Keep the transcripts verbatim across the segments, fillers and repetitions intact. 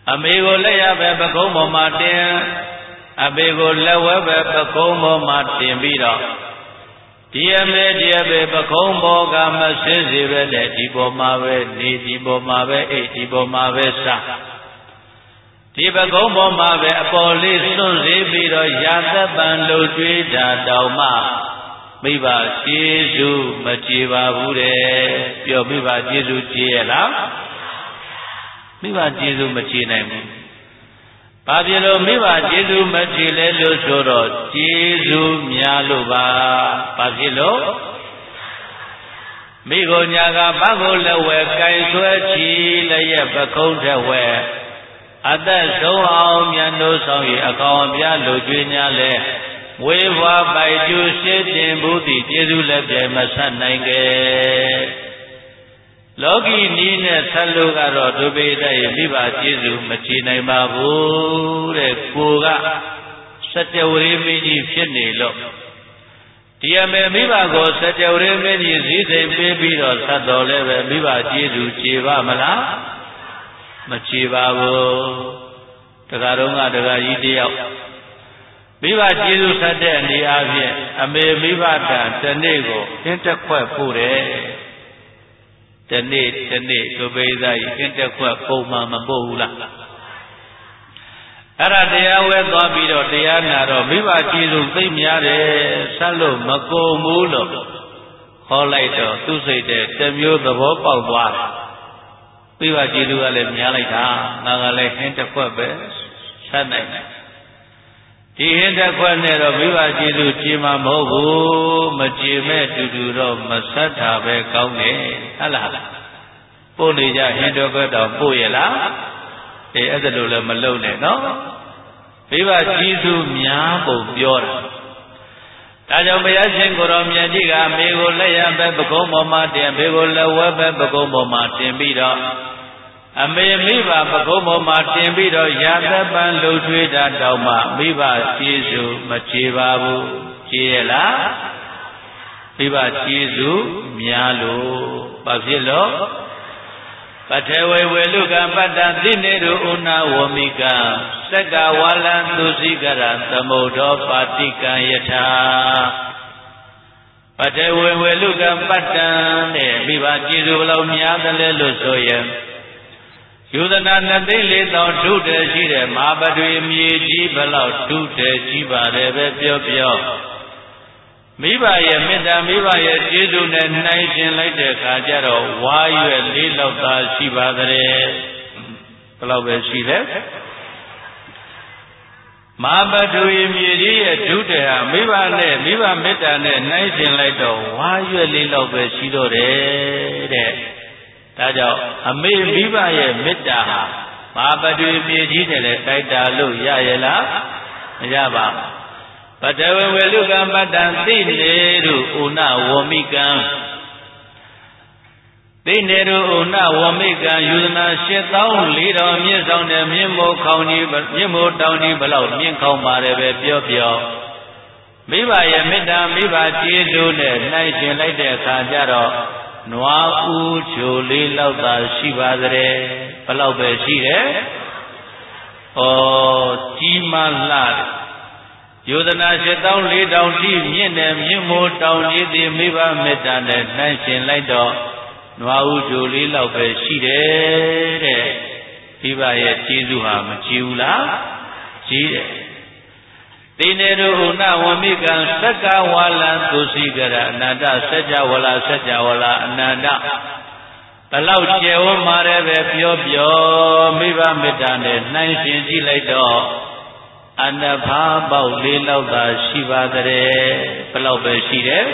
အမေကိုလက်ရပဲပကုံးပေါ်မှာတင်အဖေကိုလက်ဝဲပဲပကုံးပေါ်မှာတင်ပြီးတော့ဒီအမေဒီအဖေပကုံးပေါ်ကမဆင်းစေပဲနဲ့ဒီပေါ်မှာပဲနေဒီပေါ်မှာပဲအိတ်ဒီပေါ်မှာပဲစားဒီပကုံးပေါ်မှာပဲအပေါ်လေးစွန့်စေပြီးတော့ရာသက်ပံလို့တွေးတာတောင်မှမိဘကျေးဇူးမကြည်ပါဘူးတဲ့ပြောမိဘကျေးဇူးကြည်ရဲ့လားမိဘကျေးဇူးမကြည်နိုင်ဘူးဘာဖြစ်လို့မိဘကျေးဇူးမကြည်လဲလို့ဆိုတော့ကျေးဇူးများလို့ပါဘာဖြစ်လို့မိကိုညာကဘကိုလက်ဝဲကင်ဆွဲချီလည်းရဲ့ပကုံးတဲ့ဝဲအသက်ဆုံးအောင်မြတ်တို့ဆောင်ရအကောင်အပြားလူကျွေးများလဲဝေဘွားပိုက်ကျူးရှိတင်ဘူးသည်ကျေးဇူးလက်ပြမဆက်နိုင်ခဲ့လောကီနီးနဲ့ဆက်လို့ကတော့ဒုပိတရဲ့မိဘကျေးဇူးမချီနိုင်ပါဘူးတဲ့ကိုကစတ္တဝရီမင်းကြီးဖြစ်နေလို့ဒီအမေမိဘကိုစတ္တဝရီမင်းကြီးစည်းစိမ်ပေးပြီးတော့ဆက်တော်လဲပဲမိဘကျေးဇူးချေပါမလားမချေပါဘူးတရားတော်ကတရားကြီးတယောက်မိဘကျေးဇူးဆက်တဲ့အနေအားဖြင့်အမေမိဘတန်တနေ့ကိုအင်းတက်ခွက်ပို့တယ်တနေ့တနေ့ဒုပိသကြီးအင်းတက်ခွက်ပုံမှန်မပို့ဘူးလားအဲ့ဒါတရားဝဲသွားပြီးတော့တရားနာတော့မိဘကျေးဇူးသိများတယ်ဆက်လို့မကုန်ဘူးလို့ခေါ်လိုက်တော့သူ့စိတ်တဲ့တစ်မျိုးသဘောပေါက်သွားတယ်မိဘကျေးဇူးကလည်းများလိုက်တာငါကလည်းဟင်းတစ်ခွက်ပဲဆက်နိုင်တယ်ဒီဟင်းတစ်ခွက်နဲ့တော့မိဘကျေးဇူးကြည်မှာမဟုတ်ဘူးမကြည်မဲ့တူတူတော့မဆက်တာပဲကောင်းတယ်ဟုတ်လားပို့နေကြဟင်းတစ်ခွက်တော့ပို့ရလားအေးအဲ့ဒါလိုလည်းမလုံနဲ့နော်မိဘကျေးဇူးများပုံပြောတာဒါကြောင့်ဘုရားရှင်ကိုရောမြတ်ကြီးကအမေကိုလက်ရပဲပကုံးပေါ်မှာတင်အဖေကိုလက်ဝဲပဲပကုံးပေါ်မှာတင်ပြီးတော့အမေမိဘပကုံးပေါ်မှာတင်ပြီးတော့ရာသက်ပံလှုပ်ထွေးတာတောင်မှမိဘကျေးဇူးမချေပါဘူးချေရလားမိဘကျေးဇူးများလို့ဘာဖြစ်လို့ပထေဝေဝေလူကပတ္တသိနေတုဥနာဝမိကသက္ကဝါလံသူစိကရသမုဒ္ဒောပါတိကံယထာပထေဝေဝေလူကပတ္တတဲ့မိဘကျေးဇူးဘလောက်များတယ်လဲလို့ဆိုရင်ယူဒနာနှစ်သိန်းလေးသောထုတယ်ရှိတဲ့မဟာပထွေမြေကြီးဘလောက်ထုတယ်ကြီးပါတယ်ပဲပြောပြောမိဘရဲ့မေတ္တာမိဘရဲ့ကျေးဇူးနဲ့နှိုင်းရှင်လိုက်တဲ့အခါကျတော့ဝါရွယ်လေးလောက်သာရှိပါတဲ့ဘယ်လောက်ပဲရှိတယ်မဟာပထွေမြေကြီးရဲ့ထုတယ်ဟာမိဘနဲ့မိဘမေတ္တာနဲ့နှိုင်းရှင်လိုက်တော့ဝါရွယ်လေးလောက်ပဲရှိတော့တယ်တဲ့ဒါကြောင့်အမေမိဘရဲ့မေတ္တာဟာမဟာပထွေမြေကြီးနဲ့လည်းတိုက်တာလို့ရရလားမရပါဘူးပတဝေဝေလူကံပတ္တံသိနေရုဥနဝမိကံသိနေရုဥနဝမိကံယူဇနာရှစ်သောင်းလေးတော်မြင့်ဆောင်တဲ့မြင့်မိုးခေါင်ကြီးမြင့်မိုးတောင်ကြီးဘလောက်မြင့်ခေါင်ပါတယ်ပဲပြောပြောမိဘရဲ့မေတ္တာမိဘကျေးဇူးနဲ့နှိုင်းရှင်လိုက်တဲ့အခါကျတော့နွားဦးချိုလေးလောက်သာရှိပါတဲ့ဘလောက်ပဲရှိတယ်ဩကြီးမားလှယောဇနာရှစ်သောင်းလေးတောင်တိမြင့်တဲ့မြင့်မိုးတောင်ကြီးသည်မိဘမေတ္တာနဲ့နှိုင်းရှင်လိုက်တော့နွားဦးချိုလေးလောက်ပဲရှိတယ်တဲ့မိဘရဲ့ကျေးဇူးဟာမကြည့်ဘူးလားကြီးတယ်သိနေတို့ဥနဝမိကံသက္ကဝါလံသူစိကရအနန္တစัจ java လာစัจ java လာအနန္တဘလောက်ကျယ်ဝန်းမာတယ်ပဲပြောပြောမိဘမေတ္တာနဲ့နှိုင်းရှင်ကြည့်လိုက်တော့အနဖားပေါက်လေးလောက်သာရှိပါတဲ့ဘလောက်ပဲရှိတယ်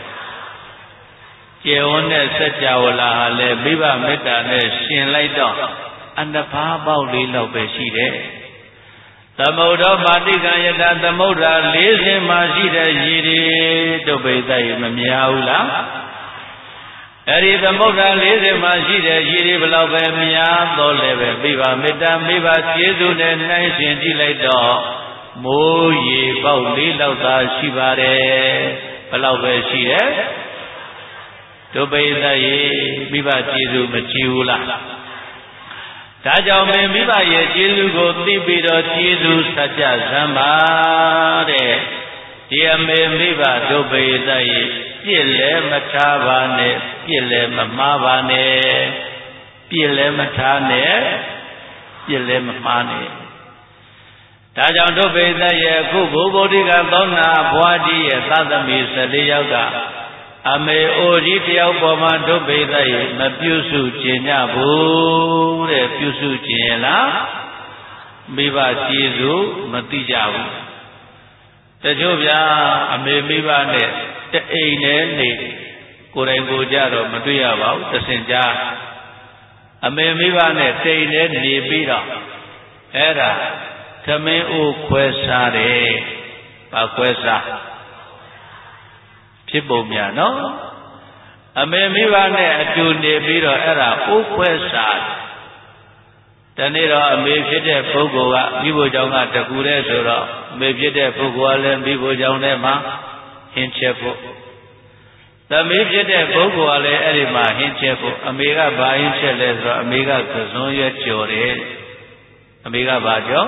ကျယ်ဝန်းတဲ့စัจ java လာဟာလည်းမိဘမေတ္တာနဲ့ရှင်လိုက်တော့အနဖားပေါက်လေးလောက်ပဲရှိတယ်သမုဒ္ဒောပါတိကံယတသမုဒ္ဒရာလေးစင်မှရှိတဲ့ရည်တွေတုပိတ္တမများဘူးလားအဲ့ဒီသမုဒ္ဒရာလေးစင်မှရှိတဲ့ရည်တွေဘလောက်ပဲများတော့လည်းပဲမိဘမေတ္တာမိဘကျေးဇူးနဲ့နှိုင်းရှင်ကြည့်လိုက်တော့မိုးရေပေါက်လေးလောက်သာရှိပါတယ်ဘလောက်ပဲရှိတယ်တုပိတ္တရေမိဘကျေးဇူးမကြည့်ဘူးလားဒါကြောင့်မိဘရဲ့ကျေးဇူးကိုသိပြီးတော့ကျေးဇူးဆက်ကြစမ်းပါတဲ့ဒီအမေမိဘတို့ပေသရဲ့ပြစ်လည်းမထားပါနဲ့ပြစ်လည်းမမှားပါနဲ့ပြစ်လည်းမထားနဲ့ပြစ်လည်းမမှားနဲ့ဒါကြောင့်တို့ပေသရဲ့အခုဘုဗုဒ္ဓကသောနာဘွားကြီးရဲ့သသမီဆယ်လေးယောက်ကအမေအိုကြီးတယောက်ပေါ်မှာတို့ပေသရဲ့မပြုစုခြင်းကြဘူးတဲ့ပြုစုခြင်းလားမိဘကျေးဇူးမသိကြဘူးတချို့ဗျာအမေမိဘနဲ့တအိမ်နဲ့နေကိုယ်တိုင်ကိုကြတော့မတွေ့ရပါဘူးတစင်ကြားအမေမိဘနဲ့တိမ်နဲ့နေပြီးတော့အဲ့ဒါသမင်းအိုးခွဲစားတယ်ဘာခွဲစားဖြစ်ပုံများနော်အမေမိဘနဲ့အတူနေပြီးတော့အဲ့ဒါအိုးခွဲစားတနေ့တော့အမေဖြစ်တဲ့ပုဂ္ဂိုလ်ကမိဖို့ကြောင့်ကတကူတဲ့ဆိုတော့အမေဖြစ်တဲ့ပုဂ္ဂိုလ်ကလည်းမိဖို့ကြောင့်ထဲမှာဟင်းချက်ဖို့သမီးဖြစ်တဲ့ပုဂ္ဂိုလ်ကလည်းအဲ့ဒီမှာဟင်းချက်ဖို့အမေကဘာဟင်းချက်လဲဆိုတော့အမေကကစွန်းရွက်ကြော်တယ်အမေကဘာကြော်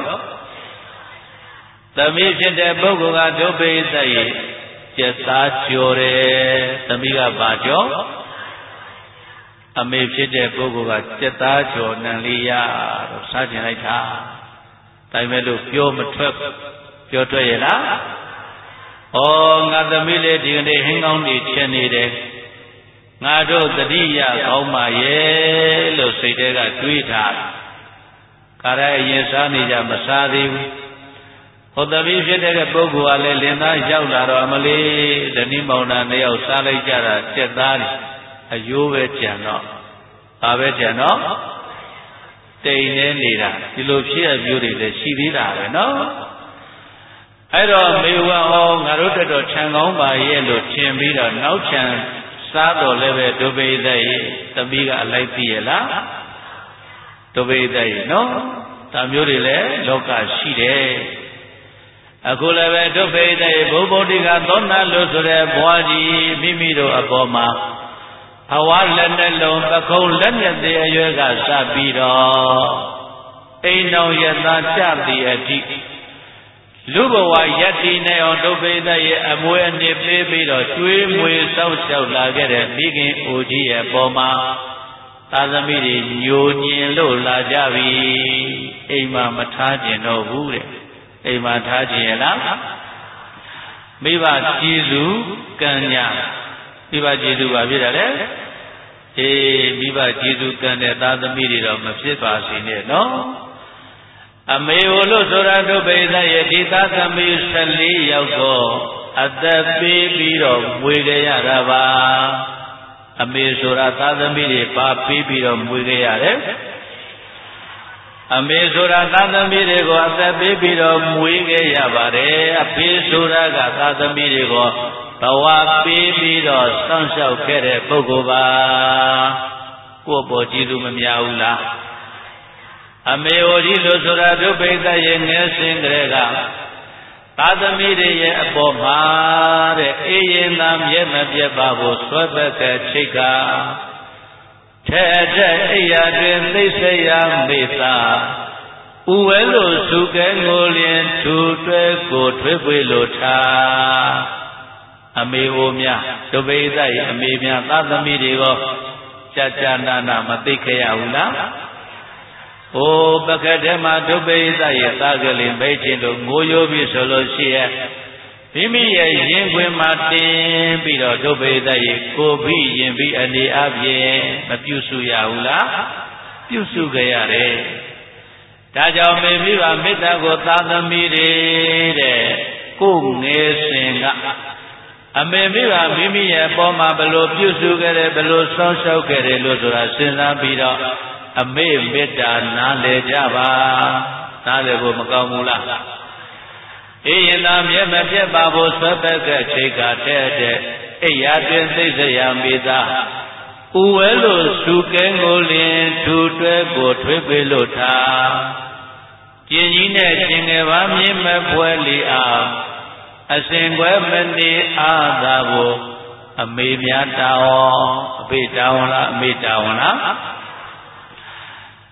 သမီးဖြစ်တဲ့ပုဂ္ဂိုလ်ကဒုပိသရဲ့ကျက်သားကြော်တယ်သမီးကဘာကြော်အမေဖြစ်တဲ့ပုဂ္ဂိုလ်ကကျက်သားကြော်နံလေးရတော့စားကျင်လိုက်တာဒါပေမဲ့လို့ပြောမထွက်ပြောထွက်ရလားဩငါသမီးလေးဒီကနေ့ဟင်းကောင်းတွေချက်နေတယ်ငါတို့တတိယကောင်းပါရဲ့လို့စိတ်ထဲကတွေးထားခါရဲအရင်စားနေကြမစားသေးဘူးဟောသမီးဖြစ်တဲ့ပုဂ္ဂိုလ်ကလည်းလင်သားရောက်လာတော့အမလေးဓနိမောင်နှံနှစ်ယောက်စားလိုက်ကြတာကျက်သားတွေအယိုးပဲကြံတော့ဘာပဲကြံတော့တိမ်နေနေတာဒီလိုဖြစ်အမျိုးတွေလည်းရှိသေးတာပဲနော်အဲ့တော့မေဝဟောငါတို့တက်တော့ခြံကောင်းပါရဲ့လို့ထင်ပြီးတော့နောက်ခြံစားတော်လည်းပဲဒုပိသရဲ့သမီးကအလိုက်သိရလားဒုပိသရဲ့နော်ဒါမျိုးတွေလည်းလောကရှိတယ်အခုလည်းပဲဒုပိသရဲ့ဘုဗုဒ္ဓကသောနာလို့ဆိုတဲ့ဘွားကြီးမိမိတို့အပေါ်မှာဘဝလက်နှလုံးပခုံးလက်မျက်သေးအရွယ်ကစပြီးတော့အိမ်တော်ရသားကြသည်အထိလူဘဝယတ္တိနဲ့အောင်ဒုပိသရဲ့အမွေအနှစ်ပေးပြီးတော့ကျွေးမွေစောင့်ရှောက်လာခဲ့တဲ့မိခင်အိုကြီးရဲ့ပေါ်မှာသာသမီတွေညိုညင်လို့လာကြပြီအိမ်မှာမထားကျင်တော့ဘူးတဲ့အိမ်မှာထားကျင်ရလားမိဘကျေးဇူးကံညာမိဘကျေးဇူးပါဖြစ်တယ်လေအေးမိဘကျေးဇူးကံတဲ့သာသမီတွေတော့မဖြစ်ပါစေနဲ့နော်အမေဟိုလို့ဆိုတာတို့ပိသရဲ့ဒီသာသမီဆယ်လေးယောက်ကိုအသက်ပေးပြီးတော့မွေကြရတာပါအမေဆိုတာသာသမီတွေပါပေးပြီးတော့မွေကြရတယ်အမေဆိုတာသာသမီတွေကိုအသက်ပေးပြီးတော့မွေခဲ့ရပါတယ်အဖေဆိုတာကသာသမီတွေကိုဘဝပေးပြီးတော့စောင့်ရှောက်ခဲ့တဲ့ပုဂ္ဂိုလ်ပါကိုယ့်ပေါ်ကျေးဇူးမများဘူးလားအမေဟိုကြီးလို့ဆိုတာဒုပိသရဲ့ငယ်စဉ်ကလေးကသာသမီတွေရဲ့အပေါ်မှာတဲ့အေးရင်သာမြဲမပြတ်ပါဖို့ဆွဲပက်ကချိတ်ကထဲတဲ့အိယာတွင်သိစိတ်ရမေတ္တာဥဝဲလို့စုကဲငိုလျင်ထူတွဲကိုထွေးပွေလို့ထားအမေဟိုများဒုပိသရဲ့အမေများသာသမီတွေကိုကြာကြာနာနာမသိခဲ့ရဘူးလားဟိုပကထဲမှာဒုပိသရဲ့သားကလေးမိတ်ချင်းတို့ငိုယိုပြီးဆိုလို့ရှိရဲ့မိမိရဲ့ရင်ခွင်မှာတင်ပြီးတော့ဒုပိသရဲ့ကိုပြီးရင်ပြီးအနေအပြင်မပြုစုရဘူးလားပြုစုကြရတယ်ဒါကြောင့်မိမိကမေတ္တာကိုသာသမီတွေတဲ့ကိုငယ်စဉ်ကအမေမိကမိမိရဲ့ပေါ်မှာဘလို့ပြုစုခဲ့တယ်ဘလို့ဆောင်းလျှောက်ခဲ့တယ်လို့ဆိုတာစဉ်းစားပြီးတော့အမေမေတ္တာနားလည်ကြပါနားလည်ဖို့မကောင်းဘူးလားအေးရင်သာမြဲမပြတ်ပါဖို့ဆွဲပက်ကချိတ်ကတဲ့တဲ့အိယာတွင်သိစရာမိသားဥဝဲလို့စုကဲငိုလင်ထူတွဲကိုထွေးပေလို့ထားကျင်ကြီးနဲ့ကျင်ငယ်ပါမြင့်မပွဲလီအားအစဉ်ခွဲမနေအားသာကိုအမေများတောင်းအဖေတောင်းလားအမေတောင်းလား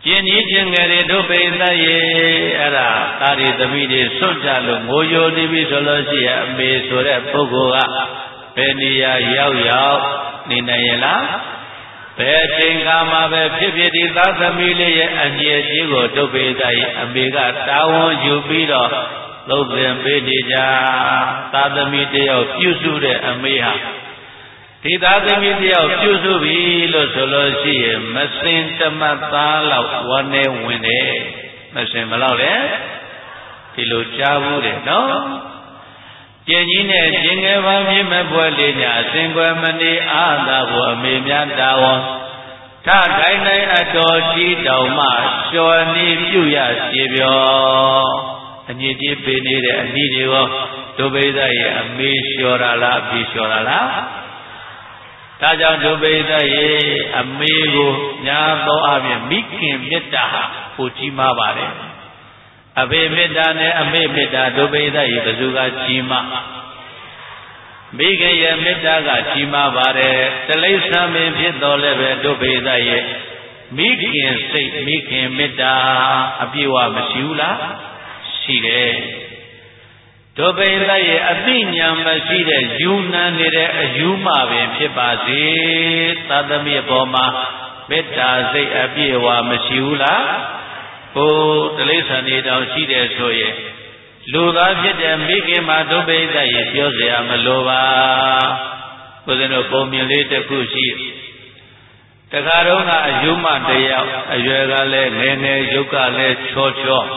ကျင်ကြီးကျင်ငယ်တွေတို့ပိသရေအဲ့ဒါသာရီသမီးတွေစွန့်ကြလို့ငိုယိုနေပြီဆိုလို့ရှိရင်အမေဆိုတဲ့ပုဂ္ဂိုလ်ကဘယ်နေရာရောက်ရောက်နေနိုင်ရဲ့လားဘယ်ချိန်ခါမှာပဲဖြစ်ဖြစ်ဒီသာသမီးလေးရဲ့အငြိအကြီးကိုတို့ပိသရေအမေကတာဝန်ယူပြီးတော့လုံးပင်ပေးနေကြသာသမီးတယောက်ပြုစုတဲ့အမေဟာဒီသာသမီတယောက်ပြုစုပြီလို့ဆိုလို့ရှိရင်မစင်တမတ်သားလောက်ဝန်းနေဝင်တယ်မစင်ဘလောက်လဲဒီလိုကြားဘူးတယ်နော်ကျင်ကြီးနဲ့ကျင်ငယ်ပါမြင့်မဲ့ပွဲလေးညာအစဉ်ကွယ်မနေအားသာဖို့အမေများတာဝန်ထတိုင်းတိုင်းအတော်ကြီးတောင်မှလျှော်နေပြုရစီပြောအညီကြီးပေးနေတဲ့အနည်းတွေရောဒုဗိဒရဲ့အမေလျှော်တာလားအပြေလျှော်တာလားဒါကြောင့်ဒုဗိဒရေအမေကိုညာသောအပြင်မိခင်မေတ္တာဟာပိုကြီးမားပါတယ်အဖေမေတ္တာနဲ့အမေမေတ္တာဒုဗိဒရေဘယ်သူကကြီးမားမိခင်ရဲ့မေတ္တာကကြီးမားပါတယ်တိရစ္ဆာန်ပင်ဖြစ်တော်လည်းပဲဒုဗိဒရေမိခင်စိတ်မိခင်မေတ္တာအပြည့်အဝမရှိဘူးလားရှိတယ်ဒုဗိဒရဲ့အသိဉာဏ်မရှိတဲ့ယူနံနေတဲ့အယူမှပင်ဖြစ်ပါစေသာသမီအပေါ်မှာမေတ္တာစိတ်အပြည့်အဝမရှိဘူးလားဟိုတိရစ္ဆာန်တွေတောင်ရှိတယ်ဆိုရင်လူသားဖြစ်တဲ့မိခင်မှာဒုဗိဒရဲ့ပြောเสียမလိုပါဘုရားတို့ပုံမြင်လေးတစ်ခုရှိတခါတော့ကအယူမှတယောက်အရွယ်ကလည်းငယ်ငယ်ရုပ်ကလည်းချောချော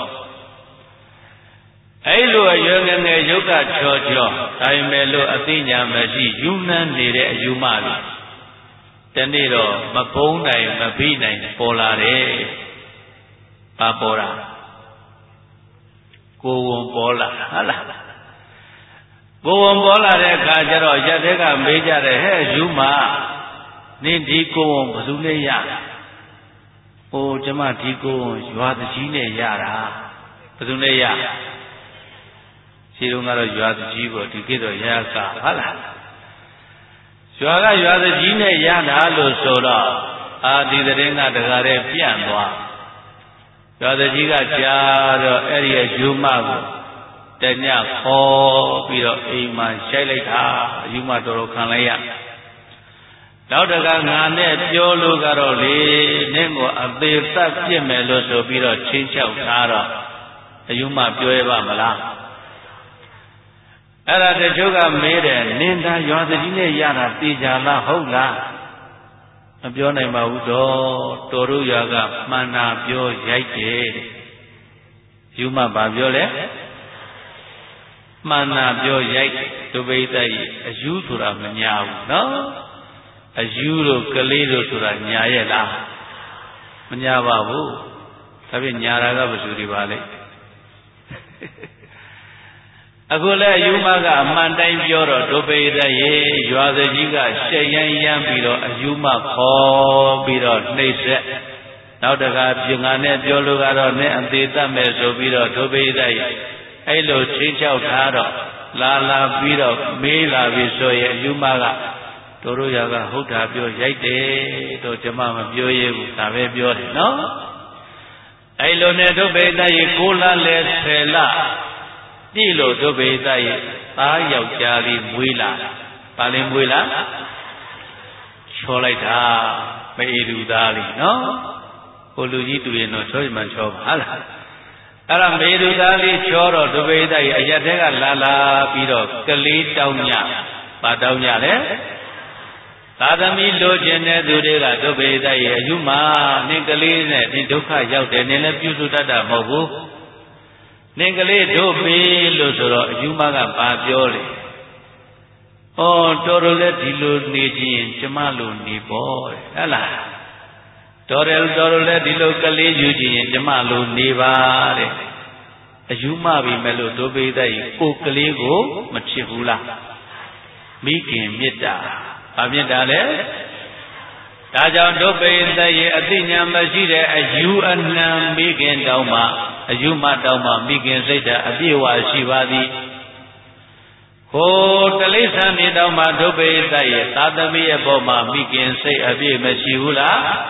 အဲ့လိုအရွယ်ငယ်ငယ်ရုပ်ကချောချောဒါပေမဲ့လို့အသိဉာဏ်မရှိယူနန်းနေတဲ့အယူမှပြီတနေ့တော့မပုံးနိုင်မပြီးနိုင်ပေါ်လာတယ်ဘာပေါ်လာကိုယ်ဝန်ပေါ်လာဟုတ်လားကိုယ်ဝန်ပေါ်လာတဲ့အခါကျတော့ရက်တဲ့ကမေးကြတယ်ဟဲ့ယူမနင်ဒီကိုယ်ဝန်ဘယ်သူနဲ့ရဟိုကျမဒီကိုယ်ဝန်ရွာတကြီးနဲ့ရတာဘယ်သူနဲ့ရရှိတော့ကတော့ရွာတကြီးပေါ့ဒီကိတော့ရကဟုတ်လားရွာကရွာတကြီးနဲ့ရတာလို့ဆိုတော့အာဒီတဲ့င်းကတကားတဲ့ပြန့်သွားရွာတကြီးကကြားတော့အဲ့ဒီရဲ့ယူမကိုတညခေါ်ပြီးတော့အိမ်မှာရှိုက်လိုက်တာယူမတော်တော်ခံလိုက်ရနောက်တကငါနဲ့ပြောလို့ကတော့လေနင့်ကိုအသေးသက်ပြစ်မယ်လို့ဆိုပြီးတော့ချင်းချောက်ထားတော့အယူမပြောရပါမလားအဲ့ဒါတချို့ကမေးတယ်နင်သာရွာတကြီးနဲ့ရတာသိကြလားဟုတ်လားမပြောနိုင်ပါဘူးတော့တော်တို့ရွာကမှန်တာပြောရိုက်တယ်ယူမဘာပြောလဲမှန်တာပြောရိုက်ဒုဗိဒရဲ့အယူဆိုတာမညာဘူးနော်အယူတို့ကလေးတို့ဆိုတာညာရဲ့လားမညာပါဘူးဒါဖြင့်ညာတာကဘယ်သူတွေပါလဲအခုလည်းယူမကအမှန်တိုင်းပြောတော့ဒုဗိဒရေရွာစကြီးကရှက်ရမ်းရမ်းပြီးတော့အယူမခေါ်ပြီးတော့နှိပ်စက်နောက်တခါပြငါနဲ့ပြောလို့ကတော့နဲ့အသေးတတ်မယ်ဆိုပြီးတော့ဒုဗိဒရေအဲ့လိုချင်းချောက်ထားတော့လာလာပြီးတော့မေးလာပြီဆိုရင်အယူမကတို့တို့ရကဟုတ်တာပြောရိုက်တယ်တော့ကျမမပြောရဘူးဒါပဲပြောတယ်နော်အဲ့လိုနဲ့ဒုဗိဒရေကိုလလဲဆယ်လပြည့်လို့ဒုဗိဒရဲ့သားယောက်ျားလေးမွေးလာပါလင်းမွေးလာချောလိုက်တာမေလူသားလေးနော်ဟိုလူကြီးတူရင်တော့ချောမှန်ချောပါလားအဲ့ဒါမေလူသားလေးချောတော့ဒုဗိဒရဲ့အရက်တဲကလာလာပြီးတော့ကလေးတောင်းညပါတောင်းညလေသာသမီလိုချင်တဲ့သူတွေကဒုဗိဒရဲ့အယူမနင်ကလေးနဲ့ဒီဒုက္ခရောက်တယ်နင်လည်းပြုစုတတ်တာမဟုတ်ဘူးနင်ကလေးတို့ပြီလို့ဆိုတော့အယူမကဘာပြောလဲဩတော်တော်လည်းဒီလိုနေခြင်းကျမလိုနေပေါ့ဟဲ့လားတော်တယ်တော်တော်လည်းဒီလိုကလေးယူခြင်းကျမလိုနေပါတဲ့အယူမပြီမဲ့လို့ဒုဗိဒရဲ့ကိုကလေးကိုမချစ်ဘူးလားမိခင်မေတ္တာဘာမေတ္တာလဲဒါကြောင့်ဒုဗိဒရဲ့အသိဉာဏ်မရှိတဲ့အယူအနှံမိခင်တောင်းမှအယူမတောင်းမှမိခင်စိတ်ဓာတ်အပြည့်ဝရှိပါသည်ဟိုတိရစ္ဆာန်တွေတောင်းမှဒုဗိဒရဲ့သာသမီရဲ့ပေါ်မှာမိခင်စိတ်အပြည့်မရှိဘူးလား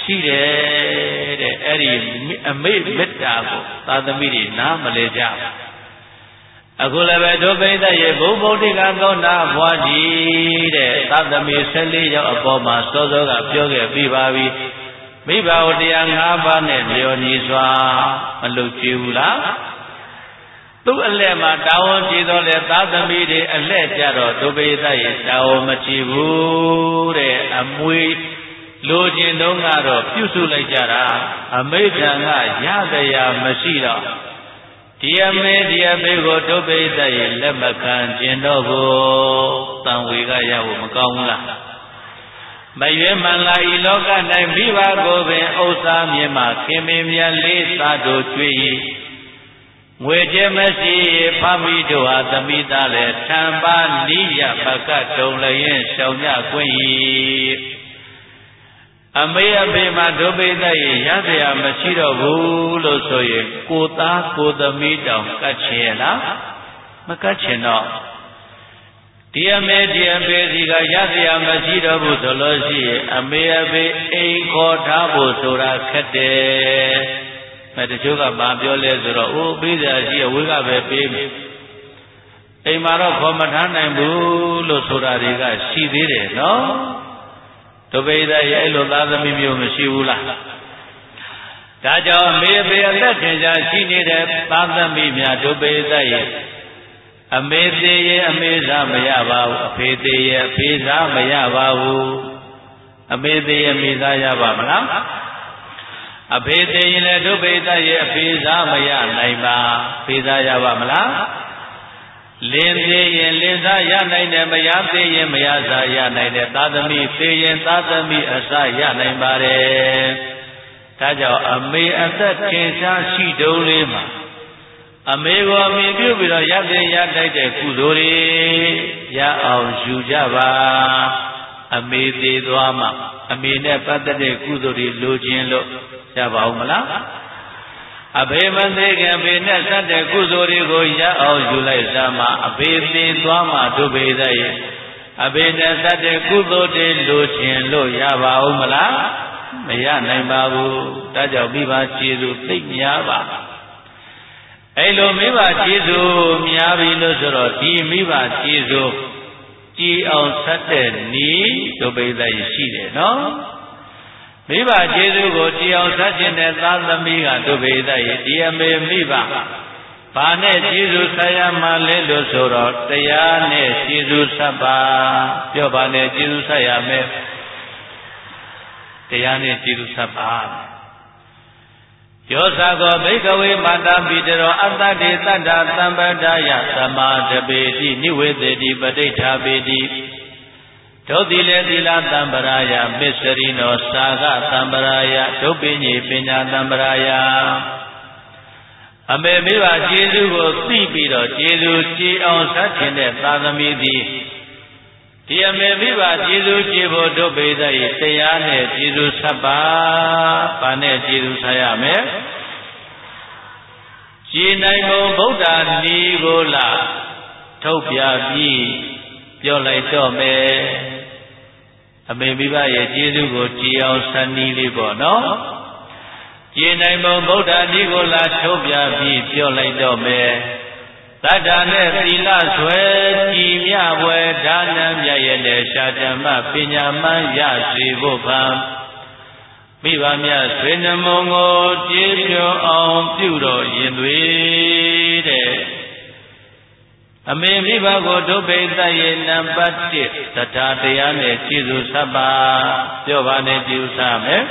ရှိတယ်တဲ့အဲ့ဒီအမေမေတ္တာကိုသာသမီတွေနားမလဲကြအခုလည်းပဲဒုပိဋကရေဘုဗုဒ္ဓကသောနာဘွားကြီးတဲ့သာသမီဆယ်လေးယောက်အပေါ်မှာစောစောကပြောခဲ့ပြီးပါပြီမိဘဝတရား၅ပါးနဲ့လျော်ညီစွာမလုပ်ကြဘူးလားသူ့အလှဲ့မှာတာဝန်ကြည့်တော့လေသာသမီတွေအလှဲ့ကြတော့ဒုပိဋကရေတာဝန်မကြည့်ဘူးတဲ့အမွေလိုချင်တော့ကတော့ပြုစုလိုက်ကြတာအမိဋ္ဌံကရတရားမရှိတော့ဒီအမေဒီအဖေကိုဒုပိဋကရေလက်မခံခြင်းတော့ဘူးတန်ဝေကရဖို့မကောင်းဘူးလားမရွေးမှန်လာဤလောက၌မိဘကိုပင်ဥစ္စာမြင်မှခင်မင်းမြတ်လေးသာတို့ကျွေး၏ငွေကြေးမရှိဖမိတို့ဟာသမိသားလည်းထံပါနိယပကတုံလည်းရင်ရှောင်ညခွင့်၏အမေအဖေမှာဒုပိဋကရေရတရားမရှိတော့ဘူးလို့ဆိုရင်ကိုသားကိုသမီးတောင်ကတ်ချင်လားမကတ်ချင်တော့ဒီအမေဒီအဖေဒီကရတရားမရှိတော့ဘူးဆိုလို့ရှိရင်အမေအဖေအိမ်ခေါ်ထားဖို့ဆိုတာခက်တယ်အဲတချို့ကဘာပြောလဲဆိုတော့အိုးပေးစရာရှိအဝေးကပဲပေးမယ်အိမ်မှာတော့ခေါ်မထားနိုင်ဘူးလို့ဆိုတာတွေကရှိသေးတယ်နော်ဒုပိဋကရေအဲ့လိုသာသမီမျိုးမရှိဘူးလားဒါကြောင့်အမေအဖေအသက်ထင်ရှားရှိနေတဲ့သာသမီများဒုပိဋကရေအမေသေးရဲ့အမေစားမရပါဘူးအဖေသေးရဲ့အဖေစားမရပါဘူးအမေသေးရဲ့အမေစားရပါမလားအဖေသေးရင်လည်းဒုပိဋကရေအဖေစားမရနိုင်ပါဖေစားရပါမလားလင်းသေးရင်လင်းစားရနိုင်တယ်မရသေးရင်မရစားရနိုင်တယ်သာသမီသေးရင်သာသမီအစရနိုင်ပါတယ်ဒါကြောင့်အမေအသက်ထင်ရှားရှိတုံးလေးမှာအမေကိုအမေပြုပြီးတော့ရတဲ့ရတိုက်တဲ့ကုသိုလ်တွေရအောင်ယူကြပါအမေသေးသွားမှအမေနဲ့ပတ်သက်တဲ့ကုသိုလ်တွေလိုချင်လို့ရပါဦးမလားအဖေမသေးခင်အဖေနဲ့ဆက်တဲ့ကုသိုလ်တွေကိုရအောင်ယူလိုက်စမ်းမှအဖေသေးသွားမှဒုပိဋကရေအဖေနဲ့ဆက်တဲ့ကုသိုလ်တွေလိုချင်လို့ရပါဦးမလားမရနိုင်ပါဘူးဒါကြောင့်မိဘကျေးဇူးသိများပါအဲ့လိုမိဘကျေးဇူးများပြီလို့ဆိုတော့ဒီမိဘကျေးဇူးကြည်အောင်ဆက်တဲ့ဤဒုပိဋကရေရှိတယ်နော်မိဘကျေးဇူးကိုကြည်အောင်ဆက်ခြင်းတဲ့သာသမီကဒုပိဋကရေဒီအမေမိဘဘာနဲ့ကျေးဇူးဆက်ရမှလဲလို့ဆိုတော့တရားနဲ့ကျေးဇူးဆက်ပါပြောပါနဲ့ကျေးဇူးဆက်ရမယ်တရားနဲ့ကျေးဇူးဆက်ပါယောသကောဘိကဝေမာတာပိတရောအတ္တတိတတ္တသံပတ္တယသမာဓပေတိနိဝေသေတိပဋိဋ္ဌာပေတိဒုတိလေသီလသံပရာယမစ္စရိနောသာဂသံပရာယဒုပိညေပညာသံပရာယအမေမိဘကျေးဇူးကိုသိပြီးတော့ကျေးဇူးကြည်အောင်ဆက်ခြင်းတဲ့သာသမီသည်ဒီအမေမိဘကျေးဇူးကြည်ဖို့ဒုပိဋကရေတရားနဲ့ကျေးဇူးဆက်ပါဘာနဲ့ကျေးဇူးဆက်ရမယ်ကြည်နိုင်ဘုံဗုဒ္ဓနီကိုလာထုတ်ပြပြီးပြောလိုက်တော့မယ်အမေမိဘရဲ့ကျေးဇူးကိုကြည်အောင်ဆန်းနီးလေးပေါ့နော်ကြည်နိုင်ဘုံဗုဒ္ဓနီကိုလာထုတ်ပြပြီးပြောလိုက်တော့မယ်တတ္တာနဲ့သီလဆွဲကြည်မြဘွယ်ဒါနမြတ်ရဲ့နဲ့ရှားဓမ္မပညာမှန်ရစေဖို့ပါမိဘများဆွေနှမုံကိုကျေးဇူးအောင်ပြုတော်ရင်တွေတဲ့အမေမိဘကိုဒုပိဋကရေနံပါတ်တစ်တရားတရားနဲ့ကျေးဇူးဆက်ပါပြောပါနဲ့ကျေးဇူးဆက်မယ်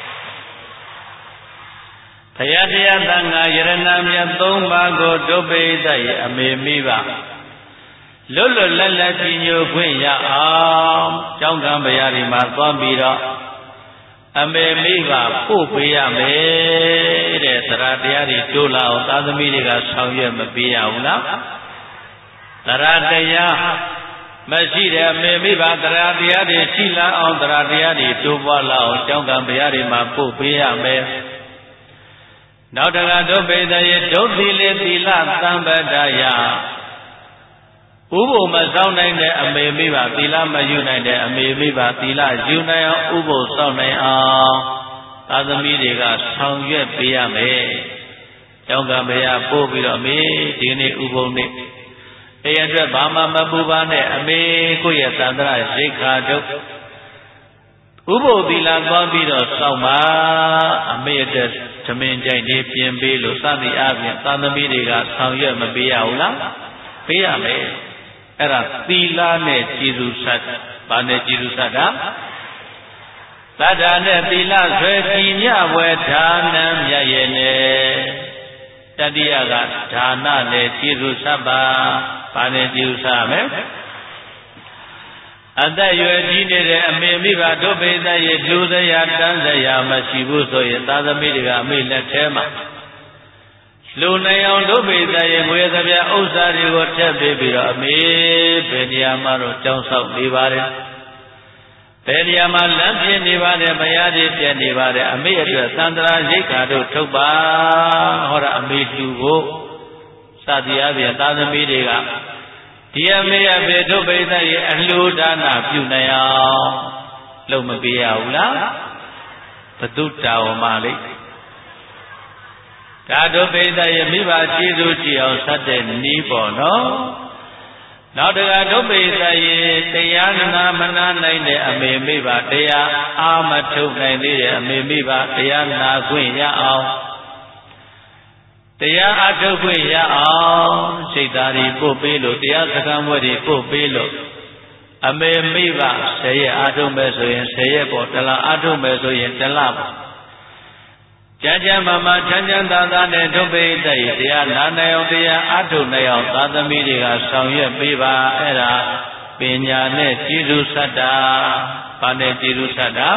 ဘုရားတရားသံဃာယရဏမြတ်သုံးပါးကိုဒုပိဋကရေအမေမိဘလွတ်လွတ်လပ်လပ်ကြီးညိုခွင့်ရအောင်ကျောင်းကံဗျာဒီမှာသွားပြီးတော့အမေမိဘပို့ပေးရမယ်တဲ့တရားတရားတွေတိုးလာအောင်သာသမီတွေကဆောင်ရွက်မပေးရဘူးလားတရားတရားမရှိတဲ့အမေမိဘတရားတရားတွေရှိလာအောင်တရားတရားတွေတိုးပွားလာအောင်ကျောင်းကံဗျာဒီမှာပို့ပေးရမယ်နောက်တကဒုပိဋကရေဒုတိလေသီလသံပတ္တယဥပုမဆောင်နိုင်တဲ့အမေမိဘသီလမယူနိုင်တဲ့အမေမိဘသီလယူနိုင်အောင်ဥပုစောင့်နိုင်အောင်သာသမီတွေကဆောင်ရွက်ပေးရမယ်ကျောင်းကဘုရားပို့ပြီးတော့အမေဒီနေ့ဥပုံနေ့အဲ့အတွက်ဘာမှမပူပါနဲ့အမေကိုယ့်ရဲ့သန္တရရိက္ခာတို့ဥပုသ်သီလသွားပြီးတော့စောင့်ပါအမေအတွက်သမင်ကြိုက်နေပြင်ပေးလို့စသည်အပြင်သာသမီတွေကဆောင်ရွက်မပေးရဘူးလားပေးရမယ်အဲ့ဒါသီလနဲ့ကျေစုဆတ်ဘာနဲ့ကျေစုဆတ်တာသတ္တာနဲ့သီလဆွဲကြည်မြဝဲဒါနံမြတ်ရဲ့နဲ့တတိယကဒါနနဲ့ကျေစုဆတ်ပါဘာနဲ့ကျေစုဆတ်မယ်အသက်ရွယ်ကြီးနေတဲ့အမေမိဘတို့ပိသရဲ့လူစရာတန်းစရာမရှိဘူးဆိုရင်သာသမီတွေကအမေလက်ထဲမှာလူနိုင်အောင်တို့ပိသရဲ့ငွေသပြဥစ္စာတွေကိုထည့်ပေးပြီးတော့အမေဘယ်နေရာမှာတော့ကြောင်းဆောက်နေပါတယ်ဘယ်နေရာမှာလမ်းပြနေပါတယ်မယားတွေပြနေပါတယ်အမေအတွက်သန္တရာရိက္ခာတို့ထုတ်ပါဟောတာအမေတူဖို့စသည်အပြင်သာသမီတွေကဒီအမေအဖေတို့ပိသရဲ့အလှူဒါနပြုနိုင်အောင်လုပ်မပေးရဘူးလားဘု து တာဝမလေးဒါတို့ပိသရဲ့မိဘကျေးဇူးကြည်အောင်ဆက်တဲ့နီးပေါ့နော်နောက်တကတို့ပိသရဲ့တရားနာမနာနိုင်တဲ့အမေမိဘတရားအာမထုတ်နိုင်သေးတဲ့အမေမိဘတရားနာခွင့်ရအောင်တရားအထုတ်ခွင့်ရအောင်စိတ်သားတွေပို့ပေးလို့တရားစကားမွဲတွေပို့ပေးလို့အမေမိဘဆယ်ရက်အထုတ်မယ်ဆိုရင်ဆယ်ရက်ပေါ့တလားအထုတ်မယ်ဆိုရင်တလားပေါ့ကြမ်းကြမ်းမာမာချမ်းချမ်းသာသာနဲ့ဒုပိဋ္ဌိတရားနာနိုင်အောင်တရားအထုတ်နိုင်အောင်သာသမီတွေကဆောင်ရွက်ပေးပါအဲ့ဒါပညာနဲ့ကျေးဇူးဆက်တာဘာနဲ့ကျေးဇူးဆက်တာ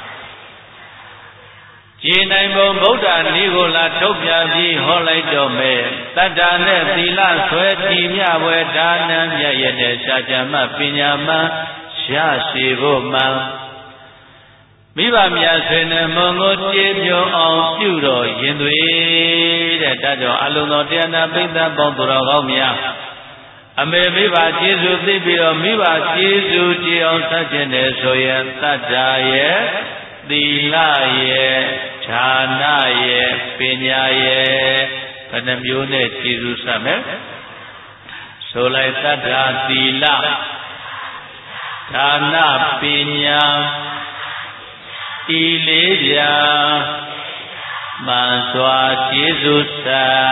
ကြည်နိုင်ဘုံဗုဒ္ဓနိကိုလာထုတ်ပြပြီးဟောလိုက်တော့မယ်တတ္တာနဲ့သီလဆွဲကြည်မြဝဲဒါနံမြတ်ရဲ့တဲ့ရှားကြမပညာမှန်ရရှိဖို့မှန်မိဘများဆွေနဲ့မုံကိုကျေးပြုံအောင်ပြုတော်ရင်သွေးတဲ့တတ်တော်အလုံးသောတရားနာပိဋကပေါင်းသူတော်ကောင်းများအမေမိဘကျေးဇူးသိပြီးတော့မိဘကျေးဇူးကြည်အောင်ဆက်ခြင်းနဲ့ဆိုရင်တတ္တာရဲ့သီလရဲ့ဌာနရဲ့ပညာရဲ့ဘယ်နှမျိုးနဲ့ကျေးဇူးဆက်မယ်ဆိုလိုက်တတ္တာသီလဌာနပညာဤလေးပြမှန်စွာကျေးဇူးဆက်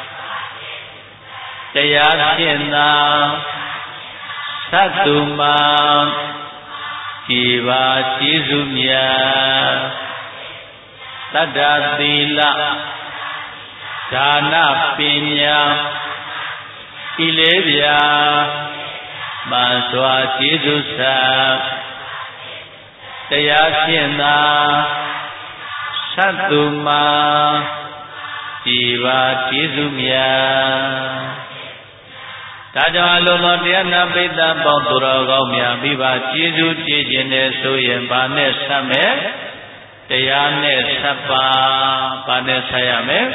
တရားဖြင့်သာသတ္တုမံဤပါကျေးဇူးမြတ်တတ္တသီလဒါနပညာဤလေးပြမှန်စွာကျေးဇူးဆက်တရားဖြင့်သာသတ္တုမံဤပါကျေးဇူးမြတ်ဒါကြောင့်အလုံးသောတရားနာပိဋကပေါင်းသူတော်ကောင်းများမိဘကျေးဇူးကြည်ခြင်းနဲ့ဆိုရင်ဘာနဲ့ဆက်မယ်တရားနဲ့ဆက်ပါဘာနဲ့ဆက်ရမယ်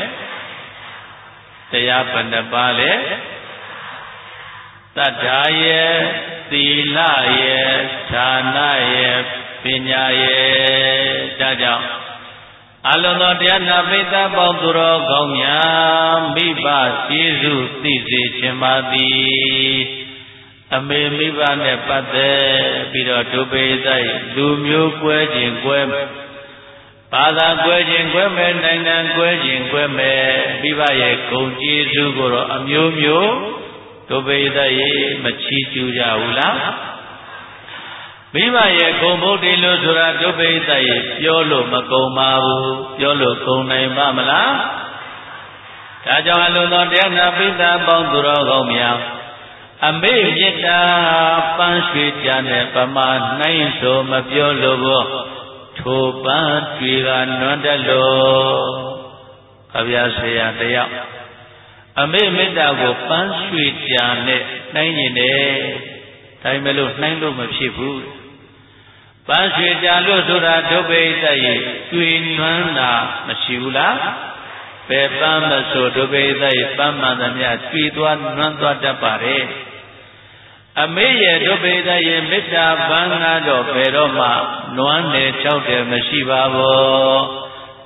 တရားဘယ်နှပါလဲတတ္ထာရဲ့သီလရဲ့ဌာနရဲ့ပညာရဲ့ဒါကြောင့်အလုံးသောတရားနာပိဋကပေါင်းသူတော်ကောင်းများမိဘကျေးဇူးသိစေခြင်းပါသည်အမေမိဘနဲ့ပတ်သက်ပြီးတော့ဒုပိဋကလူမျိုးကွဲခြင်းကွဲဘာသာကွဲခြင်းကွဲမဲ့နိုင်ငံကွဲခြင်းကွဲမဲ့မိဘရဲ့ဂုဏ်ကျေးဇူးကိုတော့အမျိုးမျိုးဒုပိဋကမချီးကျူးကြဘူးလားမိဘရဲ့ဂုဏ်ဘုဒ္ဓလို့ဆိုတာဒုပိဋကပြောလို့မကုန်ပါဘူးပြောလို့ကုန်နိုင်ပါမလားဒါကြောင့်အလုံးသောတရားနာပိဋကပေါင်းသူတော်ကောင်းများအမေမေတ္တာပန်းရွှေကြတဲ့ပမာနိုင်ဆိုမပြောလို့ဘောထိုပန်းတွေကနွမ်းတက်လို့ခဗျာဆရာတယောက်အမေမေတ္တာကိုပန်းရွှေကြနဲ့နှိုင်းနေတယ်ဒါပေမဲ့လို့နှိုင်းလို့မဖြစ်ဘူးပန်းရွှေကြလို့ဆိုတာဒုပိဋကရဲ့ကျွေနွမ်းတာမရှိဘူးလားဘယ်ပန်းမဆိုဒုပိဋကရဲ့ပန်းမှန်သမျှကျွေသွားနွမ်းသွားတတ်ပါတယ်အမေရဲ့ဒုပိဋကရဲ့မေတ္တာပန်းကတော့ဘယ်တော့မှနွမ်းတယ်ကြောက်တယ်မရှိပါဘူး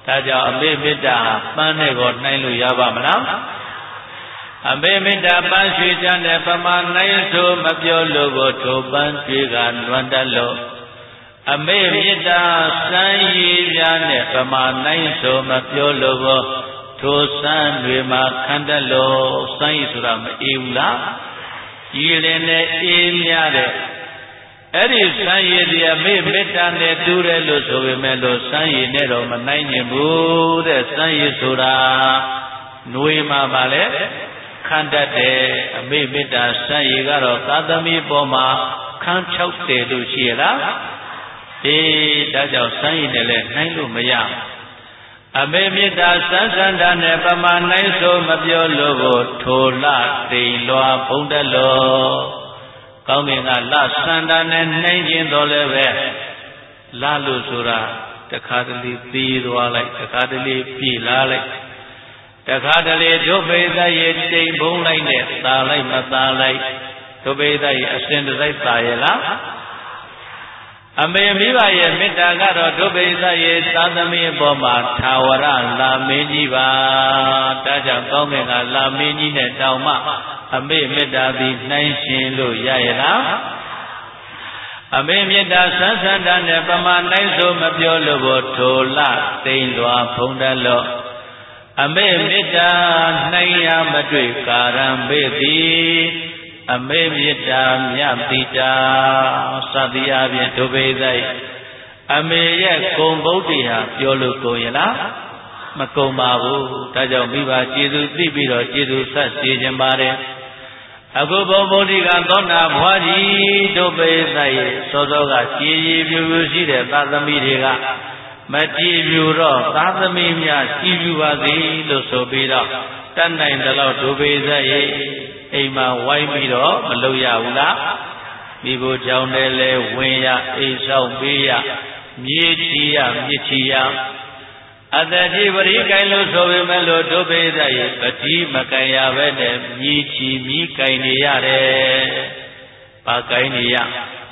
ဒါကြောင့်အမေမေတ္တာပန်းနဲ့ကိုနှိုင်းလို့ရပါမလားအမေမေတ္တာပန်းရွှေချမ်းတဲ့ပမာနိုင်ဆိုမပြောလို့ကိုထိုပန်းရွှေကလွန်တတ်လို့အမေမေတ္တာစမ်းရည်ပြနဲ့ပမာနိုင်ဆိုမပြောလို့ကိုထိုစမ်းတွေမှာခံတတ်လို့စမ်းရည်ဆိုတာမအေးဘူးလားကြည်လင်နဲ့အေးမြတဲ့အဲ့ဒီစမ်းရည်ဒီအမေမေတ္တာနဲ့တူတယ်လို့ဆိုပေမဲ့လို့စမ်းရည်နဲ့တော့မနိုင်နိုင်ဘူးတဲ့စမ်းရည်ဆိုတာຫນွေမှာပါလေခံတတ်တယ်အမေမေတ္တာစမ်းရည်ကတော့သာသမီပေါ်မှာခန်း၆၀လို့ရှိရလားအေးဒါကြောင့်စမ်းရည်နဲ့လည်းနိုင်လို့မရအမေမေတ္တာစမ်းစန္ဒနဲ့ပမာနိုင်ဆိုမပြောလို့ကိုထိုလတိမ်လွာဘုံတလို့ကောင်းကင်ကလစန္ဒနဲ့နိုင်ခြင်းတော်လည်းပဲလလို့ဆိုတာတခါတလေပြီးသွားလိုက်တခါတလေပြေးလာလိုက်တခါတလေဒုပိသရဲ့တိမ်ဘုံလိုက်နဲ့သာလိုက်မသာလိုက်ဒုပိသရဲ့အစဉ်တစိုက်သာရဲ့လားအမေမိဘရဲ့မေတ္တာကတော့ဒုပိသရဲ့သာသမီအပေါ်မှာထာဝရလာမင်းကြီးပါဒါကြောင့်ကောင်းကင်ကလာမင်းကြီးနဲ့တောင်မှအမေမေတ္တာသည်နှိုင်းရှင်လို့ရရလားအမေမေတ္တာဆန်းဆန်းတနဲ့ပမာနိုင်ဆိုမပြောလို့ကိုထိုလတိမ်လွာဖုံးတတ်လို့အမေမေတ္တာနှိုင်းရမတွေ့ကာရံပေသည်အမေမေတ္တာမြတ်တိတာစသည်အပြင်ဒုပိသိုက်အမေရဲ့ဂုံဗုဒ္ဓဟာပြောလို့ကိုရလားမကုံပါဘူးဒါကြောင့်မိဘကျေးဇူးသိပြီးတော့ကျေးဇူးဆက်စေခြင်းပါတယ်အခုဘုံဗုဒ္ဓကသောတာဘွားကြီးဒုပိသိုက်စောစောကကြည်ရည်ပြူပြူရှိတဲ့သာသမီတွေကမကြည်ပြူတော့သာသမီများကြည်ပြူပါစေလို့ဆိုပြီးတော့တတ်နိုင်တဲ့လောက်ဒုပိသိုက်ရဲ့အိမ်မှာဝိုင်းပြီးတော့မလုပ်ရဘူးလားမိဖို့ကြောင့်လည်းလဲဝင်ရအိမ်ဆောင်ပေးရမြေချီရမြစ်ချီရအတ္တတိပရိကိုင်လို့ဆိုပေမဲ့လို့ဒုပိသရဲ့ပတိမကင်ရပဲနဲ့မြေချီမိကင်နေရတယ်။ဘာကင်နေရ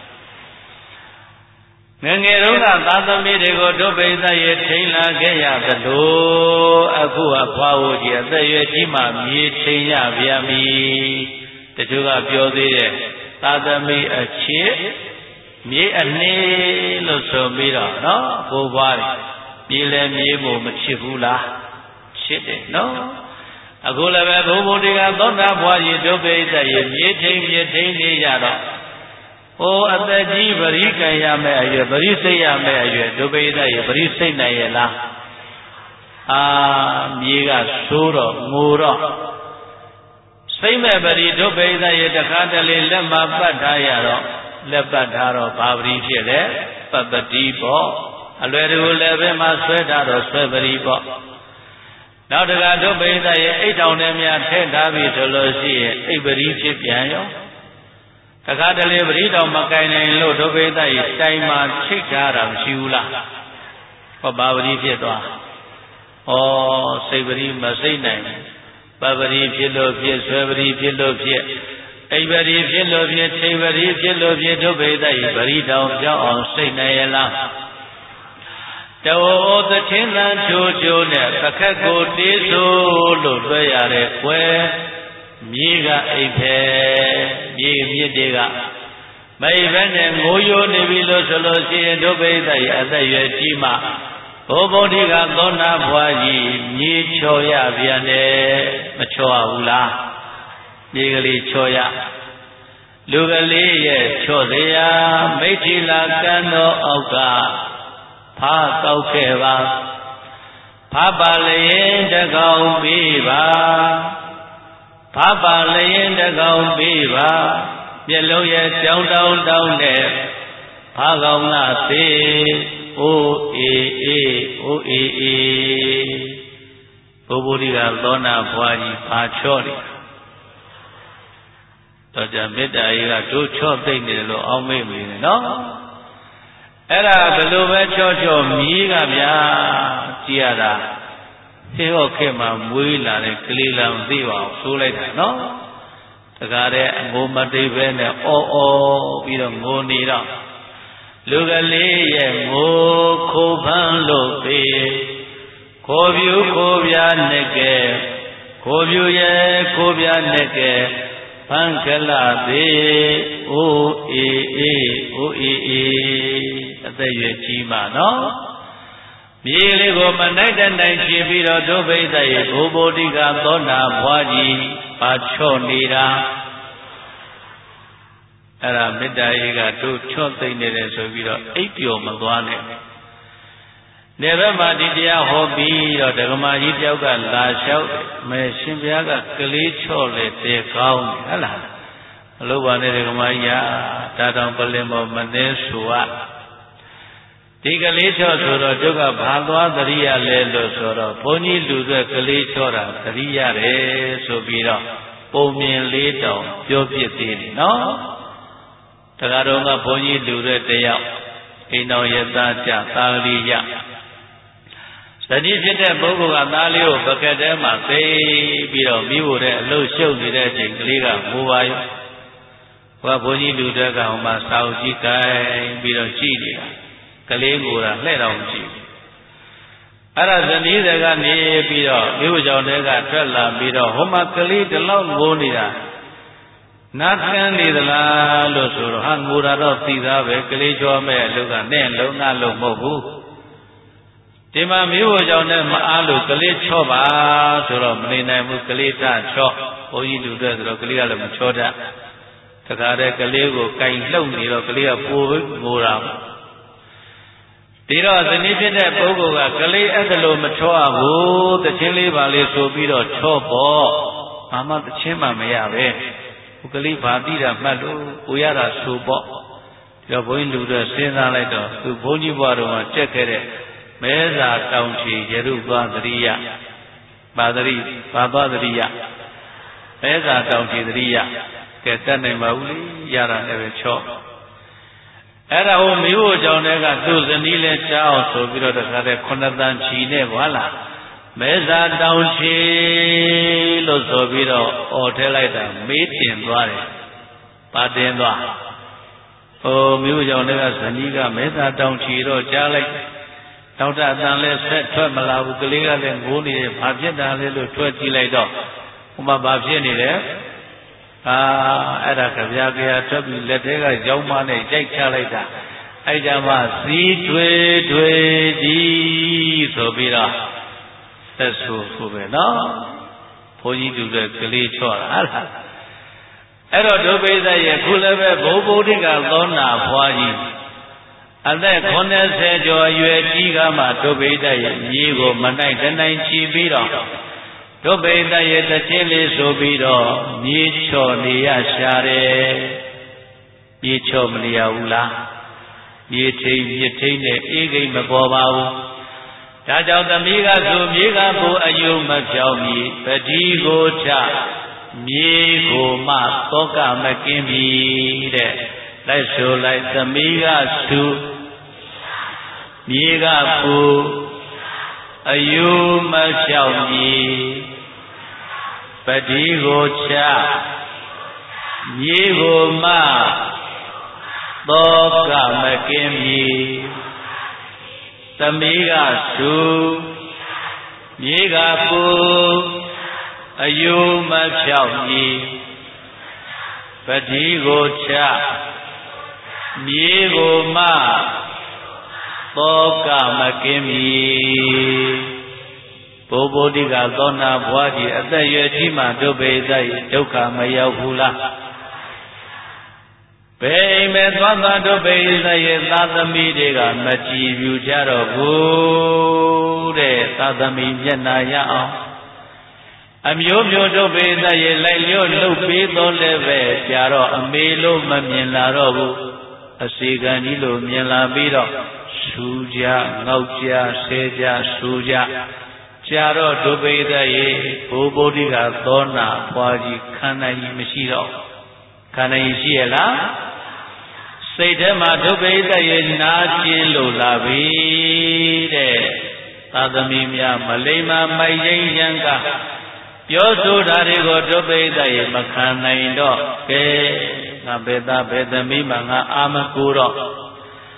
ငငယ်တုန်းကသာသမီတွေကိုဒုပိသရဲ့ထိန်လာခဲ့ရသလိုအခုအဖွားဖို့ကြီးအသက်ရွယ်ကြီးမှမြေထိန်ရပြန်ပြီတချို့ကပြောသေးတယ်သာသမီအချစ်မြေအနေလို့ဆိုပြီးတော့နော်ဘိုးဘွားမြေလဲမြေမို့မချစ်ဘူးလားချစ်တယ်နော်အခုလည်းပဲဘုံဘုံတွေကသောတာဘွားကြီးဒုပိသရဲ့မြေထိန်မြေထိန်နေကြတော့ဟိုအသက်ကြီးပရိကံရမယ်အရွယ်ပရိစိတ်ရမယ်အရွယ်ဒုပိသရဲ့ပရိစိတ်နိုင်ရဲ့လားအာမြေကဆိုးတော့ငိုတော့စိတ်မဲ့ပရိဒုပိသရဲ့တခါတလေလက်မှာပတ်ထားရတော့လက်ပတ်ထားတော့ဘာပရိဖြစ်လဲပပတိပေါ့အလွယ်တကူလည်းပဲမှာဆွဲထားတော့ဆွဲပရိပေါ့နောက်တခါဒုပိသရဲ့အိတ်တောင်ထဲများထည့်ထားပြီဆိုလို့ရှိရင်အိတ်ပရိဖြစ်ပြန်ရောတခါတလေပရိတော်မကင်နိုင်လို့ဒုပိသရဲ့တိုင်မှာချိတ်ထားတာမရှိဘူးလားဟောဘာပရိဖြစ်သွားဩစိတ်ပရိမစိတ်နိုင်ပပရိဖြစ်လို့ဖြစ်ဆွဲပရိဖြစ်လို့ဖြစ်အိပရိဖြစ်လို့ဖြစ်ထိပရိဖြစ်လို့ဖြစ်ဒုပိသရဲ့ပရိတော်ကြောက်အောင်စိတ်နိုင်ရလားတောသချင်းသံချိုးချိုးနဲ့ပခက်ကိုတေးဆိုလို့လွှဲရတဲ့ကွယ်မြေကအိပ်ဖဲမြေမြစ်တွေကမိဘနဲ့ငိုယိုနေပြီလို့ဆိုလို့ရှိရင်ဒုပိသရဲ့အသက်ရွယ်ကြီးမှဘုဗုဒ္ဓကသောနာဘွားကြီးမြေချော်ရပြန်တယ်မချော်ဘူးလားမြေကလေးချော်ရလူကလေးရဲ့ချော့စရာမိထီလာကံတော်အောက်ကဖားကောက်ခဲ့ပါဖားပါလျင်တကောင်ပေးပါဖားပါလျင်တကောင်ပေးပါမျက်လုံးရဲ့ကြောင်တောင်းတောင်းနဲ့ဖားကောင်ကသေးအိုးအေးအေးအိုးအေးအေးဘုဗ္ဗုဒ္ဓကသောနာဘွားကြီးဘာချော့တယ်တော့ကြမေတ္တာကြီးကတို့ချော့သိမ့်နေတယ်လို့အောင်းမေ့မိတယ်နော်အဲ့ဒါဘယ်လိုပဲချော့ချော့မြည်ကဗျာကြည်ရတာသေဟောခေတ်မှာမွေးလာတဲ့ကလေးလောင်သိပါအောင်ဆိုးလိုက်တာနော်တကားတဲ့အငိုမတိပဲနဲ့အော်အော်ပြီးတော့ငိုနေတော့လူကလေးရဲ့ငိုခိုးဖန်းလို့ပေးခိုပြူခိုပြာနေကေခိုပြူရဲ့ခိုပြာနေကေဘံကလာသေးအိုးအေးအေးအိုးအေးအေးအသက်ရွယ်ကြီးမှနော်မြေလေးကိုမနိုင်တဲ့နိုင်ချပြီးတော့ဒုဗိဒ္ဓရဲ့ဘိုးဘိုတိကသောနာဘွားကြီးပါချော့နေတာအဲ့ဒါမေတ္တာရေးကတို့ချော့သိမ့်နေတယ်ဆိုပြီးတော့အိပ်ပျော်မသွားနဲ့နေဘက်မှာဒီတရားဟောပြီးတော့ဓမ္မကြီးတယောက်ကလာလျှောက်မယ်ရှင်ဘုရားကကလေးချော့လေတဲကောင်းဟုတ်လားမလို့ပါနဲ့ဓမ္မကြီးဟာတာတောင်ပလင်ပေါ်မနှဲဆိုอ่ะဒီကလေးချော့ဆိုတော့ကျုပ်ကဘာသွားသတိရလဲလို့ဆိုတော့ဘုန်းကြီးလူတွေကလေးချော့တာသတိရတယ်ဆိုပြီးတော့ပုံမြင်လေးတောင်ပြောပြသေးတယ်နော်တခါတော့ကဘုန်းကြီးလူတွေတယောက်အိမ်တော်ရသားကြသာဂရိယသတိဖြစ်တဲ့ပုဂ္ဂိုလ်ကသားလေးကိုပကက်ထဲမှာသိပြီးတော့မိဖို့တဲ့အလှုပ်ရှုပ်နေတဲ့အချိန်ကလေးကငိုပါရောဟောဘုန်းကြီးလူတွေကဟိုမှာစာအုပ်ကြီးကိုင်ပြီးတော့ကြည့်နေတာကလေးငိုတာလှဲ့တော်မကြည့်ဘူးအဲ့ဒါဇနီးတွေကနေပြီးတော့မိဖို့ကြောင့်တဲကထွက်လာပြီးတော့ဟိုမှာကလေးတလောက်ငိုနေတာနာခံနေသလားလို့ဆိုတော့ဟာငိုတာတော့သိသားပဲကလေးကြောမဲ့အလုပ်ကနဲ့လုံးငါလုံးမဟုတ်ဘူးဒီမှာမျိုးကြောင့်နဲ့မအားလို့ကလေးချော့ပါဆိုတော့မနေနိုင်ဘူးကလေးထချော့ဘုန်းကြီးလူတွေဆိုတော့ကလေးကလည်းမချော့တတ်တခါတည်းကလေးကိုကင်လှုပ်နေတော့ကလေးကပိုပြီးငိုတာဒီတော့ဇနီးဖြစ်တဲ့ပုဂ္ဂိုလ်ကကလေးအဲ့ဒါလိုမချော့ဘူးတချင်းလေးပါလေးဆိုပြီးတော့ချော့ပေါ့ဘာမှတချင်းမှမရပဲကလေးဘာတိတာမှတ်လို့ကိုရတာဆိုပေါ့ဒီတော့ဘုန်းကြီးလူတွေစဉ်းစားလိုက်တော့သူဘုန်းကြီးဘွားတော်မှာကြက်ခဲ့တဲ့မဲစာတောင်ချီရရုသွားသတိယပါသတိပါသွားသတိယမဲစာတောင်ချီသတိယကဲတတ်နိုင်ပါဘူးလေရတာလည်းပဲချော့အဲ့ဒါဟိုမိဖို့ကြောင့်လည်းကသူ့ဇနီးလဲကြားအောင်ဆိုပြီးတော့တခါတည်းခုနှစ်တန်ချီနဲ့ဘွာလားမဲစာတောင်ချီလို့ဆိုပြီးတော့អော်ထဲလိုက်တာမေးတင်သွားတယ်ပါတင်သွားဟိုမြို့ကြောင့်လည်းကဇနီးကမဲစာတောင်ချီတော့ကြားလိုက်တောက်တာအတန်လဲဆက်ထွက်မလာဘူးကလေးကလည်းငိုးနေတယ်ဘာဖြစ်တာလဲလို့ထွက်ကြည့်လိုက်တော့ဟိုမှာဘာဖြစ်နေလဲအာအဲ့ဒါကြပြားကြထွက်ပြီးလက်ထဲကရောင်းမနဲ့ကြိုက်ချလိုက်တာအဲ့ကြမှာစီးထွေထွေဒီဆိုပြီးတော့သက်ဆိုဆိုပဲနော်ဘုန်းကြီးတူတဲ့ကလေးချော့တာဟာအဲ့တော့ဒုပိသရဲ့ခုလည်းပဲဘုဗုဒ္ဓကသောနာဖွားကြီးအသက်ခုနှစ်ဆယ်ကျော်အရွယ်ကြီးကမှဒုပိသရဲ့မြေကိုမနိုင်တနိုင်ချီပြီးတော့ဒုပိသရဲ့တခြင်းလေးဆိုပြီးတော့မြေချော့နေရရှာတယ်မြေချော့မနေရဘူးလားမြေထိန်မြေထိန်နဲ့အေးကိမ့်မပေါ်ပါဘူးဒါကြောင့်သမီးကဆိုမြေကဘူအယုမဖြောင်းမီပတိကိုချမြေကိုမှသောကမကင်းပြီတဲ့လိုက်ဆိုလိုက်သမီးကစုမြေကဘူအယုမဖြောင်းမီပတိကိုချမြေကိုမှသောကမကင်းပြီသမီးကစုမြေကပူအယုမဖြောက်မီပတိကိုချမြေကိုမှသောကမကင်းမီဘိုးဘိုးတိကသောနာဘွားကြီးအသက်ရွယ်ကြီးမှဒုဗေဒရဲ့ဒုက္ခမရောက်ဘူးလားဘယ်အိမ်မဲ့သွားသွားဒုဗေဒရဲ့သာသမီတွေကမကြည်ပြူကြတော့ဘူးတဲ့သာသမီမျက်နာရအောင်အမျိုးမျိုးဒုဗေဒရဲ့လိုက်လျော့လှုပ်ပေးတော်လည်းပဲကြာတော့အမေလို့မမြင်လာတော့ဘူးအစီကံကြီးလို့မြင်လာပြီးတော့ဆူကြငေါက်ကြဆဲကြဆူကြကြာတော့ဒုဗေဒရဲ့ဘိုးဘိုးတိကသောနာဖွားကြီးခန္ဓာကြီးမရှိတော့ခန္ဓာကြီးရှိရလားစိတ်ထဲမှာဒုဗေဒရဲ့နာကျင်လို့လာပြီတဲ့သာသမီများမလိမ္မာမိုက်ရင်ရန်ကပြောဆိုတာတွေကိုဒုဗေဒရဲ့မခံနိုင်တော့ကဲငါဘယ်သားဘယ်သမီးမှငါအာမကူတော့င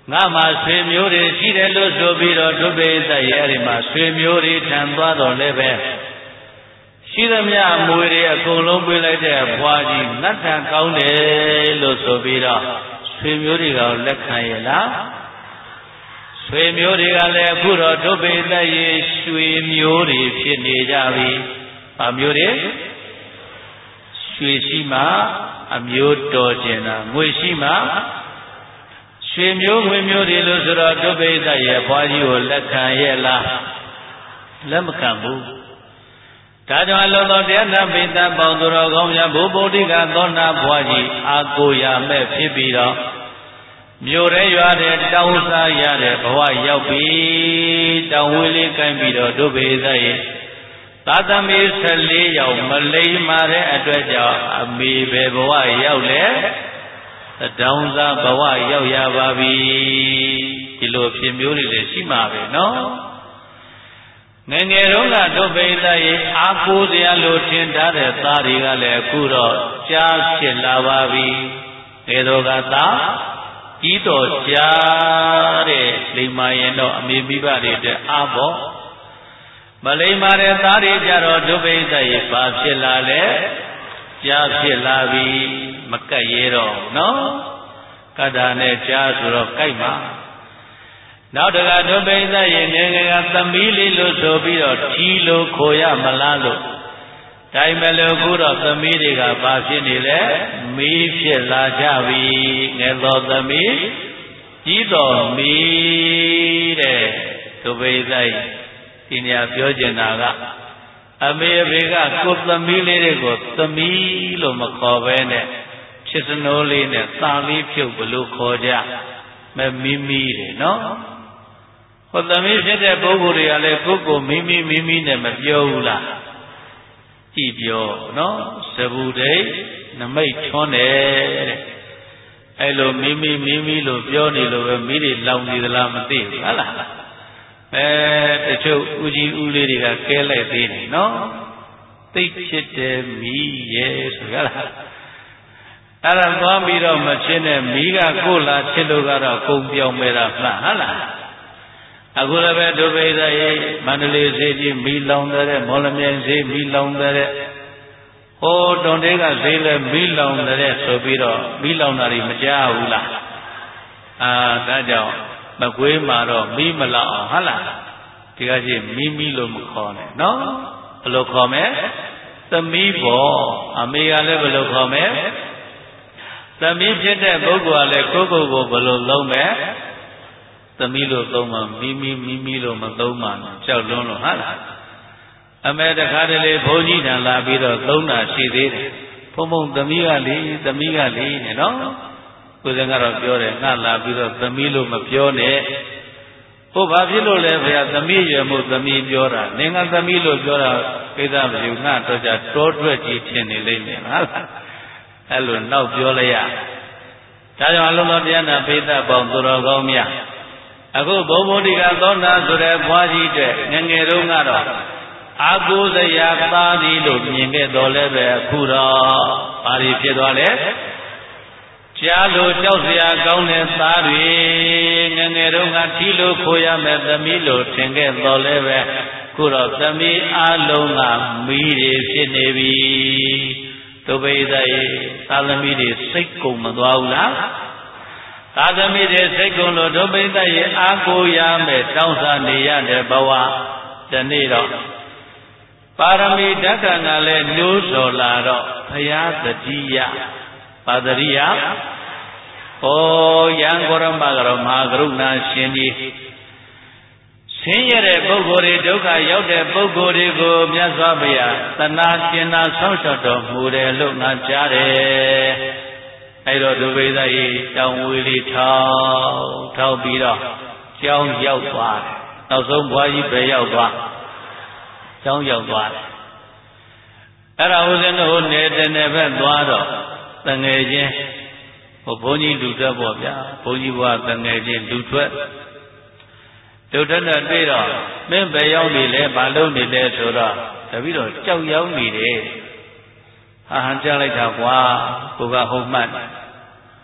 ငါမှာဆွေမျိုးတွေရှိတယ်လို့ဆိုပြီးတော့ဒုပိသရဲ့အဲ့ဒီမှာဆွေမျိုးတွေထံသွားတော့လည်းပဲရှိသမျှအမွေတွေအကုန်လုံးပေးလိုက်တဲ့ဘွားကြီးနတ်ထံကောင်းတယ်လို့ဆိုပြီးတော့ဆွေမျိုးတွေကလက်ခံရလားဆွေမျိုးတွေကလည်းအခုတော့ဒုပိသရဲ့ရွှေမျိုးတွေဖြစ်နေကြပြီ။ဘာမျိုးတွေရွှေရှိမှအမျိုးတော်ကျင်တာငွေရှိမှရွှေမျိုးငွေမျိုးတွေလို့ဆိုတော့ဒုပိသရဲ့ဘွားကြီးကိုလက်ခံရဲ့လားလက်မခံဘူးဒါကြောင့်အလုံးသောတရားနာပိသပေါင်းသူတော်ကောင်းများဘုဗ္ဗုဒ္ဓိကသောနာဘွားကြီးအာကိုရမဲ့ဖြစ်ပြီးတော့မြို့ရဲရွာတဲ့တောင်းစားရတဲ့ဘဝရောက်ပြီတောင်းဝေးလေးကိုင်းပြီးတော့ဒုပိသရဲ့သာသမီဆယ်လေးယောက်မလိမ္မာတဲ့အတွက်ကြောင့်အမေပဲဘဝရောက်လေတောင်းစားဘဝရောက်ရပါပြီဒီလိုဖြစ်မျိုးတွေလည်းရှိမှာပဲနော်ငယ်ငယ်တုန်းကဒုပိသရဲ့အာကိုစရာလို့ထင်ထားတဲ့သားတွေကလည်းအခုတော့ကြားဖြစ်လာပါပြီအဲတော့ကသားကြီးတော်ကြားတဲ့လိမ္မာရင်တော့အမေမိဘတွေအတွက်အားပေါ့မလိမ္မာတဲ့သားတွေကြတော့ဒုပိသရဲ့ဘာဖြစ်လာလဲကြားဖြစ်လာပြီမကတ်ရဲတော့နော်ကတ္တာနဲ့ကြားဆိုတော့ကြိုက်မှာနောက်တကဒုပိသရဲ့ငယ်ငယ်ကသမီးလေးလို့ဆိုပြီးတော့ထီလို့ခိုရမလားလို့ဒါမှမဟုတ်အခုတော့သမီးတွေကဘာဖြစ်နေလဲမီးဖြစ်လာကြပြီငယ်တော်သမီးကြီးတော်မီးတဲ့ဒုပိသရဲ့ဒီနေရာပြောကျင်တာကအမေအဖေကကိုယ်သမီးလေးတွေကိုသမီးလို့မခေါ်ဘဲနဲ့ချစ်စနိုးလေးနဲ့သာလေးဖြုတ်ဘလို့ခေါ်ကြမမီမီတယ်နော်ဟောသမီးဖြစ်တဲ့ပုဂ္ဂိုလ်တွေကလည်းကိုယ့်ကိုမိမိမိမိနဲ့မပြောဘူးလားကြည့်ပြောနော်သဘူဒိနမိတ်ထွန်းတယ်တဲ့အဲ့လိုမိမိမိမိလို့ပြောနေလို့ပဲမိတွေလောင်နေသလားမသိဘူးဟုတ်လားအဲတချို့ဦးကြီးဦးလေးတွေကကဲလိုက်သေးတယ်နော်သိဖြစ်တယ်မိရဲ့ဆိုရလားအဲ့ဒါသွားပြီးတော့မဖြစ်နဲ့မိကကိုလာချစ်လို့ကတော့ကုံပြောင်းမဲ့တာမှန်ဟုတ်လားအခုလည်းပဲဒုပိသရဲ့မန္တလေးဈေးကြီးမိလောင်တဲ့မော်လမြိုင်ဈေးမိလောင်တဲ့ဟိုတွန်တေးကဈေးလည်းမိလောင်တဲ့ဆိုပြီးတော့မိလောင်တာတွေမကြားဘူးလားအာဒါကြောင့်မကွေးမှာတော့မိမလောက်အောင်ဟုတ်လားဒီကကြီးမိမိလို့မခေါ်နဲ့နော်ဘယ်လိုခေါ်မလဲသမီးပေါ့အမေကလည်းဘယ်လိုခေါ်မလဲသမီးဖြစ်တဲ့ပုဂ္ဂိုလ်ကလည်းကိုယ့်ကိုယ်ကိုဘယ်လိုလုံးမဲ့သမီးလို့သုံးမှမိမိမိမိလို့မသုံးမှကြောက်လွန်းလို့ဟုတ်လားအမေတခါတလေဘုန်းကြီးတန်လာပြီးတော့သုံးတာရှိသေးတယ်ဘုံဘုံသမီးကလေသမီးကလေနဲ့နော်ကိုယ်စံကတော့ပြောတယ်ငါလာပြီးတော့သမီးလို့မပြောနဲ့ဟိုဘာဖြစ်လို့လဲဖေ။သမီးရွယ်မှုသမီးပြောတာနင်ကသမီးလို့ပြောတာကိစ္စမဖြစ်ငါတော့ကြတောတွက်ကြီးထင်နေလိမ့်မယ်ဟုတ်လားအဲ့လိုနောက်ပြောလိုက်ရဒါကြောင့်အလုံးစုံတရားနာပိသပေါင်းသူတော်ကောင်းများအခုဘုံဘုဒ္ဓိကသောနာဆိုတဲ့ဘွားကြီးတဲ့ငငယ်တုန်းကတော့အာကိုစရာသားသည်လို့မြင်ခဲ့တော်လဲပဲအခုတော့ဘာတွေဖြစ်သွားလဲကြားလို့ကြောက်စရာကောင်းတဲ့သားတွေငငယ်တုန်းကထီလို့ခိုရမဲ့သမီးလို့ထင်ခဲ့တော်လဲပဲခုတော့သမီးအလုံးကမီးတွေဖြစ်နေပြီဒုပိသရဲ့သာသမီတွေစိတ်ကုန်မသွားဘူးလားသာသမီတွေစိတ်ကုန်လို့ဒုပိသရဲ့အာကိုရမဲ့တောင်းစားနေရတဲ့ဘဝဒီနေ့တော့ပါရမီဓက္ကံကလည်းညှိုးစော်လာတော့ဘုရားတတိယပါတရိယဩယံဂေါရမကရောမဟာကရုဏာရှင်ကြီးဆင်းရဲတဲ့ပုဂ္ဂိုလ်တွေဒုက္ခရောက်တဲ့ပုဂ္ဂိုလ်တွေကိုမြတ်စွာဘုရားသနာကျင်နာဆောက်ရှောက်တော်မူတယ်လို့ငါကြားတယ်အဲ့တော့ဒုပိသရဲ့တောင်ဝေးလေးထောက်ထောက်ပြီးတော့ကျောင်းရောက်သွားတယ်နောက်ဆုံးဘွားကြီးပဲရောက်သွားကျောင်းရောက်သွားတယ်အဲ့ဒါဦးဇင်းတို့နေတနေဘက်သွားတော့တငယ်ချင်းဟိုဘုန်းကြီးလူထွက်ပေါ့ဗျာဘုန်းကြီးဘွားတငယ်ချင်းလူထွက်လူထွက်နဲ့တွေ့တော့မင်းပဲရောက်နေလဲမလုပ်နေလဲဆိုတော့တပည့်တော်ကြောက်ရောက်နေတယ်ဟာဟန်ကြားလိုက်တာကွာကိုကဟုတ်မှတ်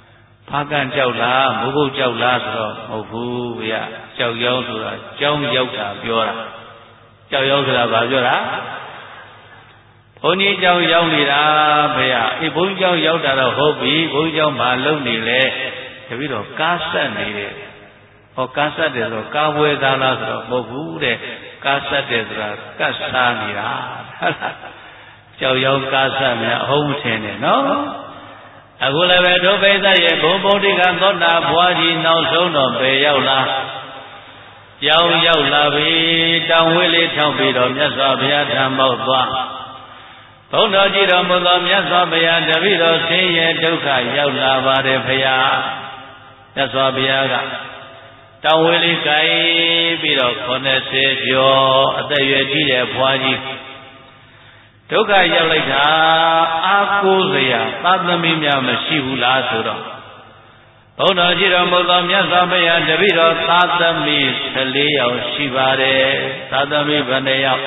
ဖားကန်ကြောက်လားမိုးကုတ်ကြောက်လားဆိုတော့မဟုတ်ဘူးဗျာကြောက်ရောဆိုတာကြောင်းရောက်တာပြောတာကြောက်ရောဆိုတာဘာပြောတာဘုန်းကြီးကြောင်းရောက်နေတာဗျာအေးဘုန်းကြီးကြောင်းရောက်တာတော့ဟုတ်ပြီဘုန်းကြီးကြောင်းမလုံနေလေတပည့်တော်ကားဆက်နေတယ်ဟောကားဆက်တယ်ဆိုကားဝဲသားလားဆိုတော့မဟုတ်ဘူးတဲ့ကားဆက်တယ်ဆိုတာကတ်စားနေတာဟုတ်လားကြောက်ရောကားဆက်များအဟုတ်မထင်နဲ့နော်အခုလည်းပဲဒုပိသရဲ့ဘုံဗုဒ္ဓကသောတာဘွားကြီးနောက်ဆုံးတော့ပဲရောက်လာရောက်ရောက်လာပြီတောင်ဝေးလေးထောက်ပြီးတော့မြတ်စွာဘုရားထံပေါက်သွားဘုန်းတော်ကြည်တော်မူသောမြတ်စွာဘုရားတပည့်တော်ဆင်းရဲဒုက္ခရောက်လာပါတယ်ဘုရားမြတ်စွာဘုရားကတောင်ဝေးလေးကိုင်ပြီးတော့ခုနှစ်ဆယ်ကျော်အသက်ရွယ်ကြီးတဲ့ဘွားကြီးဒုက္ခရောက်လိုက်တာအာကိုးစရာသာသမီများမရှိဘူးလားဆိုတော့ဘုန်းတော်ကြည်တော်မူသောမြတ်စွာဘုရားတပည့်တော်သာသမီဆယ်လေးယောက်ရှိပါတယ်သာသမီဘယ်နှယောက်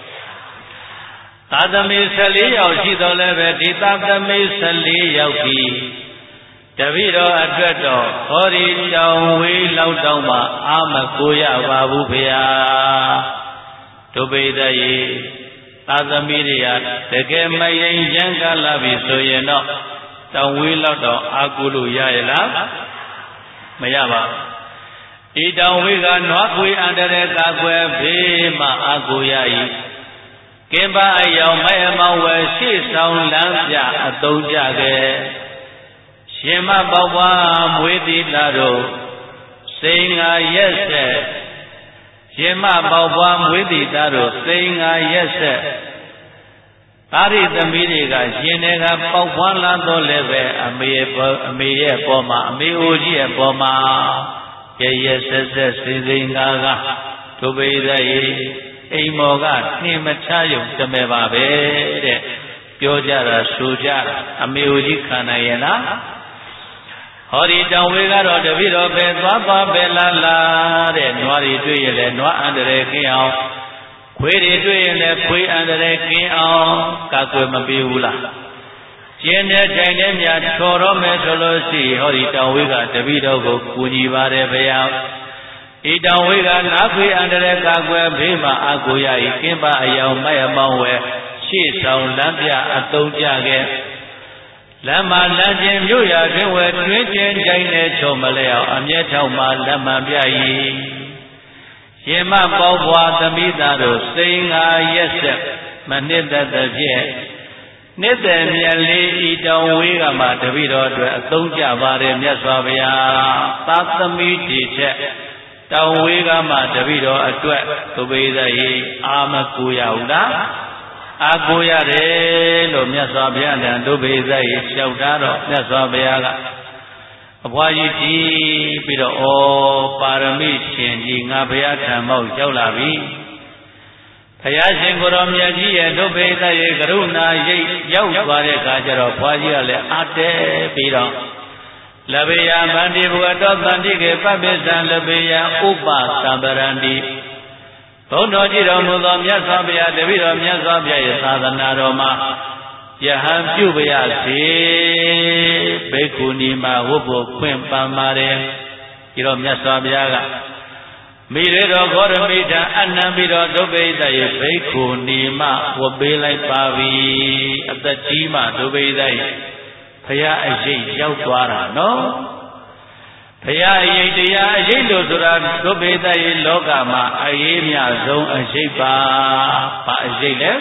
သာသမီဆယ်လေးယောက်ရှိတော်လည်းပဲဒီသာသမီဆယ်လေးယောက်ဒီတပည့်တော်အတွက်တော့ဟောဒီတောင်ဝေးလောက်တောင်မှအာမကိုရပါဘူးဖေဟာဒုပိသယေသာသမီတွေကတကယ်မရင်ရန်ကလာပြီဆိုရင်တော့တောင်ဝေးလောက်တော့အာကုလို့ရရလားမရပါဘူးဒီတောင်ဝေးကနွားခွေအန္တရာယ်ကာကွယ်ဘေးမှအာကုရ၏ကင်ပါအယောင်မဲအမောင်ဝယ်ရှေ့ဆောင်လမ်းပြအသုံးကြခဲ့ရှင်မပေါပွားမွေးတိလာတို့စိန်ငါရက်ဆက်ရှင်မပေါပွားမွေးတိလာတို့စိန်ငါရက်ဆက်ပါရိသမီးတွေကရှင်တွေကပေါပွားလာတော့လည်းပဲအမေရဲ့အမေရဲ့ပေါ်မှာအမေအိုကြီးရဲ့ပေါ်မှာရရဆက်ဆက်စိစိန်ငါကဒုပိသယေအိမ်မော်ကနှင်းမချရုံတမဲပါပဲတဲ့ပြောကြတာဆိုကြအမေအိုကြီးခံနိုင်ရဲ့လားဟောဒီတောင်ဝေးကတော့တပည့်တော်ပဲသွားသွားပဲလာလာတဲ့နွားတွေတွေ့ရင်လည်းနွားအန္တရာယ်ကင်းအောင်ခွေးတွေတွေ့ရင်လည်းခွေးအန္တရာယ်ကင်းအောင်ကာကွယ်မပေးဘူးလားကျင်းတဲ့တိုင်တဲ့များထော်တော့မယ်ဆိုလို့ရှိဟောဒီတောင်ဝေးကတပည့်တော်ကိုကူညီပါတယ်ဗျာဤတောင်ဝေးကနာခွေအန္တရာယ်ကာကွယ်ဘေးမှာအာကိုရ၏ကင်းပါအယောင်မိုက်အမောင်းဝဲရှေ့ဆောင်လမ်းပြအသုံးကြခဲ့လမ်းမှာလမ်းချင်းမြို့ရတွင်ဝဲတွင်ချင်းကြိုင်နဲ့ချုံမလဲအောင်အမျက်ထောက်မှလမ်းမှန်ပြ၏ရှင်မပေါဘွားသမိသားတို့စိန်ငါရက်ဆက်မနစ်သက်သဖြင့်နှစ်သက်မြတ်လေးဤတောင်ဝေးကမှတပည့်တော်အတွက်အသုံးကြပါတယ်မြတ်စွာဘုရားသာသမီတိချက်တောင်ဝေးကမှတပည့်တော်အတွက်သုဘေသယေအာမကူရဟုလားအာကိုရတယ်လို့မြတ်စွာဘုရားတန်ဒုဘေဇယေလျှောက်တာတော့မြတ်စွာဘုရားကအဘွားကြီးကြည့်ပြီးတော့ဩပါရမီရှင်ကြီးငါဘုရားထံမောက်ရောက်လာပြီဘုရားရှင်ကိုရောမြတ်ကြီးရဲ့ဒုဘေဇယေကရုဏာရိပ်ရောက်သွားတဲ့အခါကျတော့ဘွားကြီးကလည်းအတဲပြီးတော့လဘေယဗန္တိဘဝတောတန္တိကေပပိသံလဘေယဥပသံပရန္တိဘုန်းတော်ကြည်တော်မူသောမြတ်စွာဘုရားတပည့်တော်မြတ်စွာဘုရားရဲ့သာသနာတော်မှာယဟန်ပြုပါရစေဘိက္ခုနီမှာဝတ်ဖို့ခွင့်ပန်ပါတယ်ဒီတော့မြတ်စွာဘုရားကမိရေတော်ဂေါရမိတံအနံပြီးတော့ဒုပိသယေဘိက္ခုနီမှာဝတ်ပေးလိုက်ပါပြီအသက်ကြီးမှဒုပိသယေဘုရားအရေးရောက်သွားတာနော်ဘုရားအရေးတရားအရေးလို့ဆိုတာဒုပိသယေလောကမှာအရေးမြဆုံးအရေးပါဘာအရေးလဲ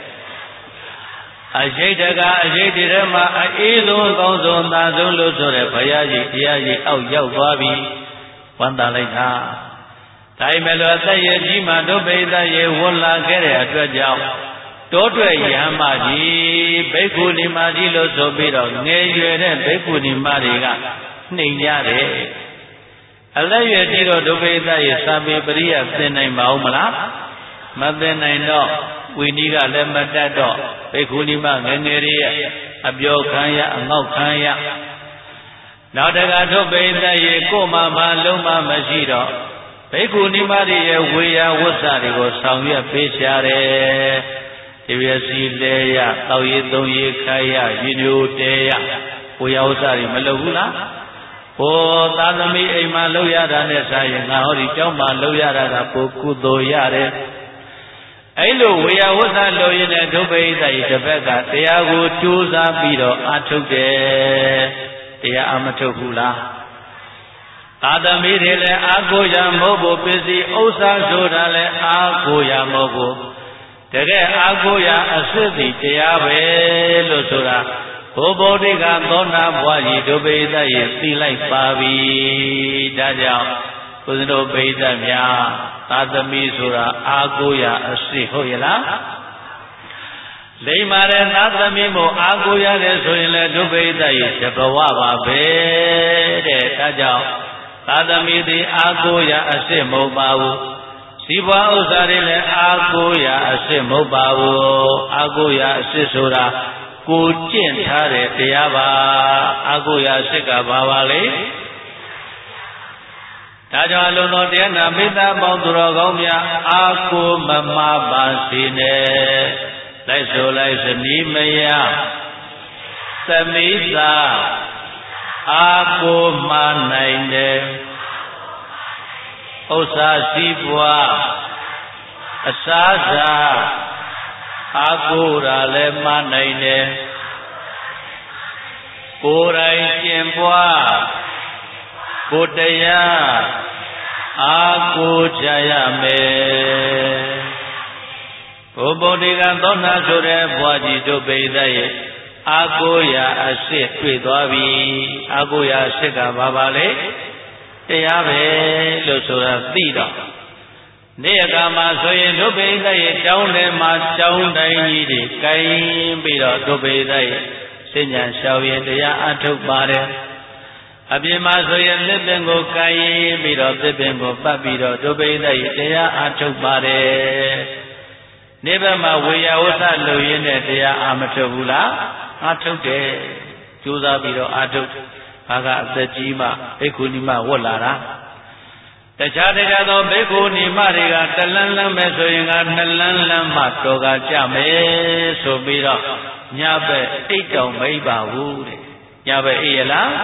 အရေးတကအရေးတည်းမှာအေးဆုံးအကောင်းဆုံးသာဆုံးလို့ဆိုတဲ့ဘုရားကြီးတရားကြီးအောက်ရောက်သွားပြီဝမ်းသာလိုက်တာဒါပေမဲ့လို့အသက်ရကြီးမှဒုပိသယေဝန်လာခဲ့တဲ့အတွက်ကြောင့်တောတွယ်ယဟမကြီးဘိက္ခုနီမကြီးလို့ဆိုပြီးတော့ငယ်ရွယ်တဲ့ဘိက္ခုနီမတွေကနှိမ်ကြတယ်အလက်ရွယ်ကြီးတော့ဒုပိသယေစာပေပရိယသင်နိုင်ပါဦးမလားမသင်နိုင်တော့ဝိနည်းကလည်းမတတ်တော့ဘိက္ခုနီမငယ်ငယ်လေးရဲ့အပြောခံရအငေါက်ခံရနောက်တကဒုပိသယေကိုမှမလုံးမမရှိတော့ဘိက္ခုနီမတွေရဲ့ဝေယဝတ်စာတွေကိုဆောင်ရွက်ပေးရှာတယ်ဒီရစီလေရတောက်ရည်သုံးရည်ခိုင်းရရည်ညိုတဲရဝေယဝတ်စာတွေမလုပ်ဘူးလားဟိုသာသမီအိမ်မှာလောက်ရတာနဲ့ဆိုင်ရင်ငါဟောဒီကျောင်းမှာလောက်ရတာကပိုကုသိုလ်ရတယ်အဲ့လိုဝေယဝဆလို့ရင်တဲ့ဒုဗိဒ္ဓရဲ့တစ်ဖက်ကတရားကိုကြိုးစားပြီးတော့အထုတ်တယ်တရားအမထုတ်ဘူးလားသာသမီတွေလည်းအာကိုရမဟုတ်ဘူးပစ္စည်းဥစ္စာဆိုတာလည်းအာကိုရမဟုတ်ဘူးတကယ်အာကိုရအစစ်စီတရားပဲလို့ဆိုတာဘုဗောဓိကသောနာဘွားကြီးဒုဗိဒ္ဓရဲ့သိလိုက်ပါပြီဒါကြောင့်ဘုဇတို့ဗိဒ္ဓများသာသမီဆိုတာအာကိုရအစစ်ဟုတ်ရဲ့လားလိမ္မာတဲ့သာသမီမို့အာကိုရတယ်ဆိုရင်လည်းဒုဗိဒ္ဓရဲ့တဘဝပါပဲတဲ့ဒါကြောင့်သာသမီသည်အာကိုရအစစ်မဟုတ်ပါဘူးစီးပွားဥစ္စာတွေလည်းအာကိုရအစစ်မဟုတ်ပါဘူးအာကိုရအစစ်ဆိုတာကိုကျင့်ထားတဲ့တရားပါအာကိုရအစစ်ကဘာပါလဲဒါကြောင့်အလုံးတော်တရားနာမိသားပေါင်းသူတော်ကောင်းများအာကိုမမပါစေနဲ့လိုက်ဆိုလိုက်စနီးမယသမိသာအာကိုမနိုင်တယ်ဥစ္စာစီးပွားအစားစားအာကိုရာလည်းမနိုင်တယ်ကိုယ်တိုင်ကျင့်ပွားကိုတရားအာကိုကြရမယ်ဘုဗ္ဗတိကသောနာဆိုတဲ့ဘွားကြီးတို့ပိသရဲ့အာကိုရာအစစ်တွေ့သွားပြီအာကိုရာအစစ်ကဘာပါလဲတရားပဲလို့ဆိုတာသိတော့နေ့အခါမှာဆိုရင်ဒုဗိဒ္ဓရဲ့ကျောင်းထဲမှာကျောင်းတိုင်းကြီးတွေကိုင်းပြီးတော့ဒုဗိဒ္ဓရဲ့စဉ္ညာလျှောက်ရင်တရားအထုတ်ပါတယ်အပြင်မှာဆိုရင်သစ်ပင်ကိုကိုင်းပြီးတော့သစ်ပင်ကိုပတ်ပြီးတော့ဒုဗိဒ္ဓရဲ့တရားအထုတ်ပါတယ်နေ့ဘက်မှာဝေယဝဆလုပ်ရင်းနဲ့တရားအာမထုတ်ဘူးလားအာထုတ်တယ်ကြိုးစားပြီးတော့အာထုတ်ဘာကအသက်ကြီးမှဘိက္ခုနီမဝတ်လာတာတခြားတခြားသောဘိက္ခုနီမတွေကတလန်းလန်းပဲဆိုရင်ကနှစ်လန်းလန်းမှတော်ကကြမယ်ဆိုပြီးတော့ညဘက်အိတ်တောင်မိပါဘူးတဲ့ညဘက်အိတ်ရလား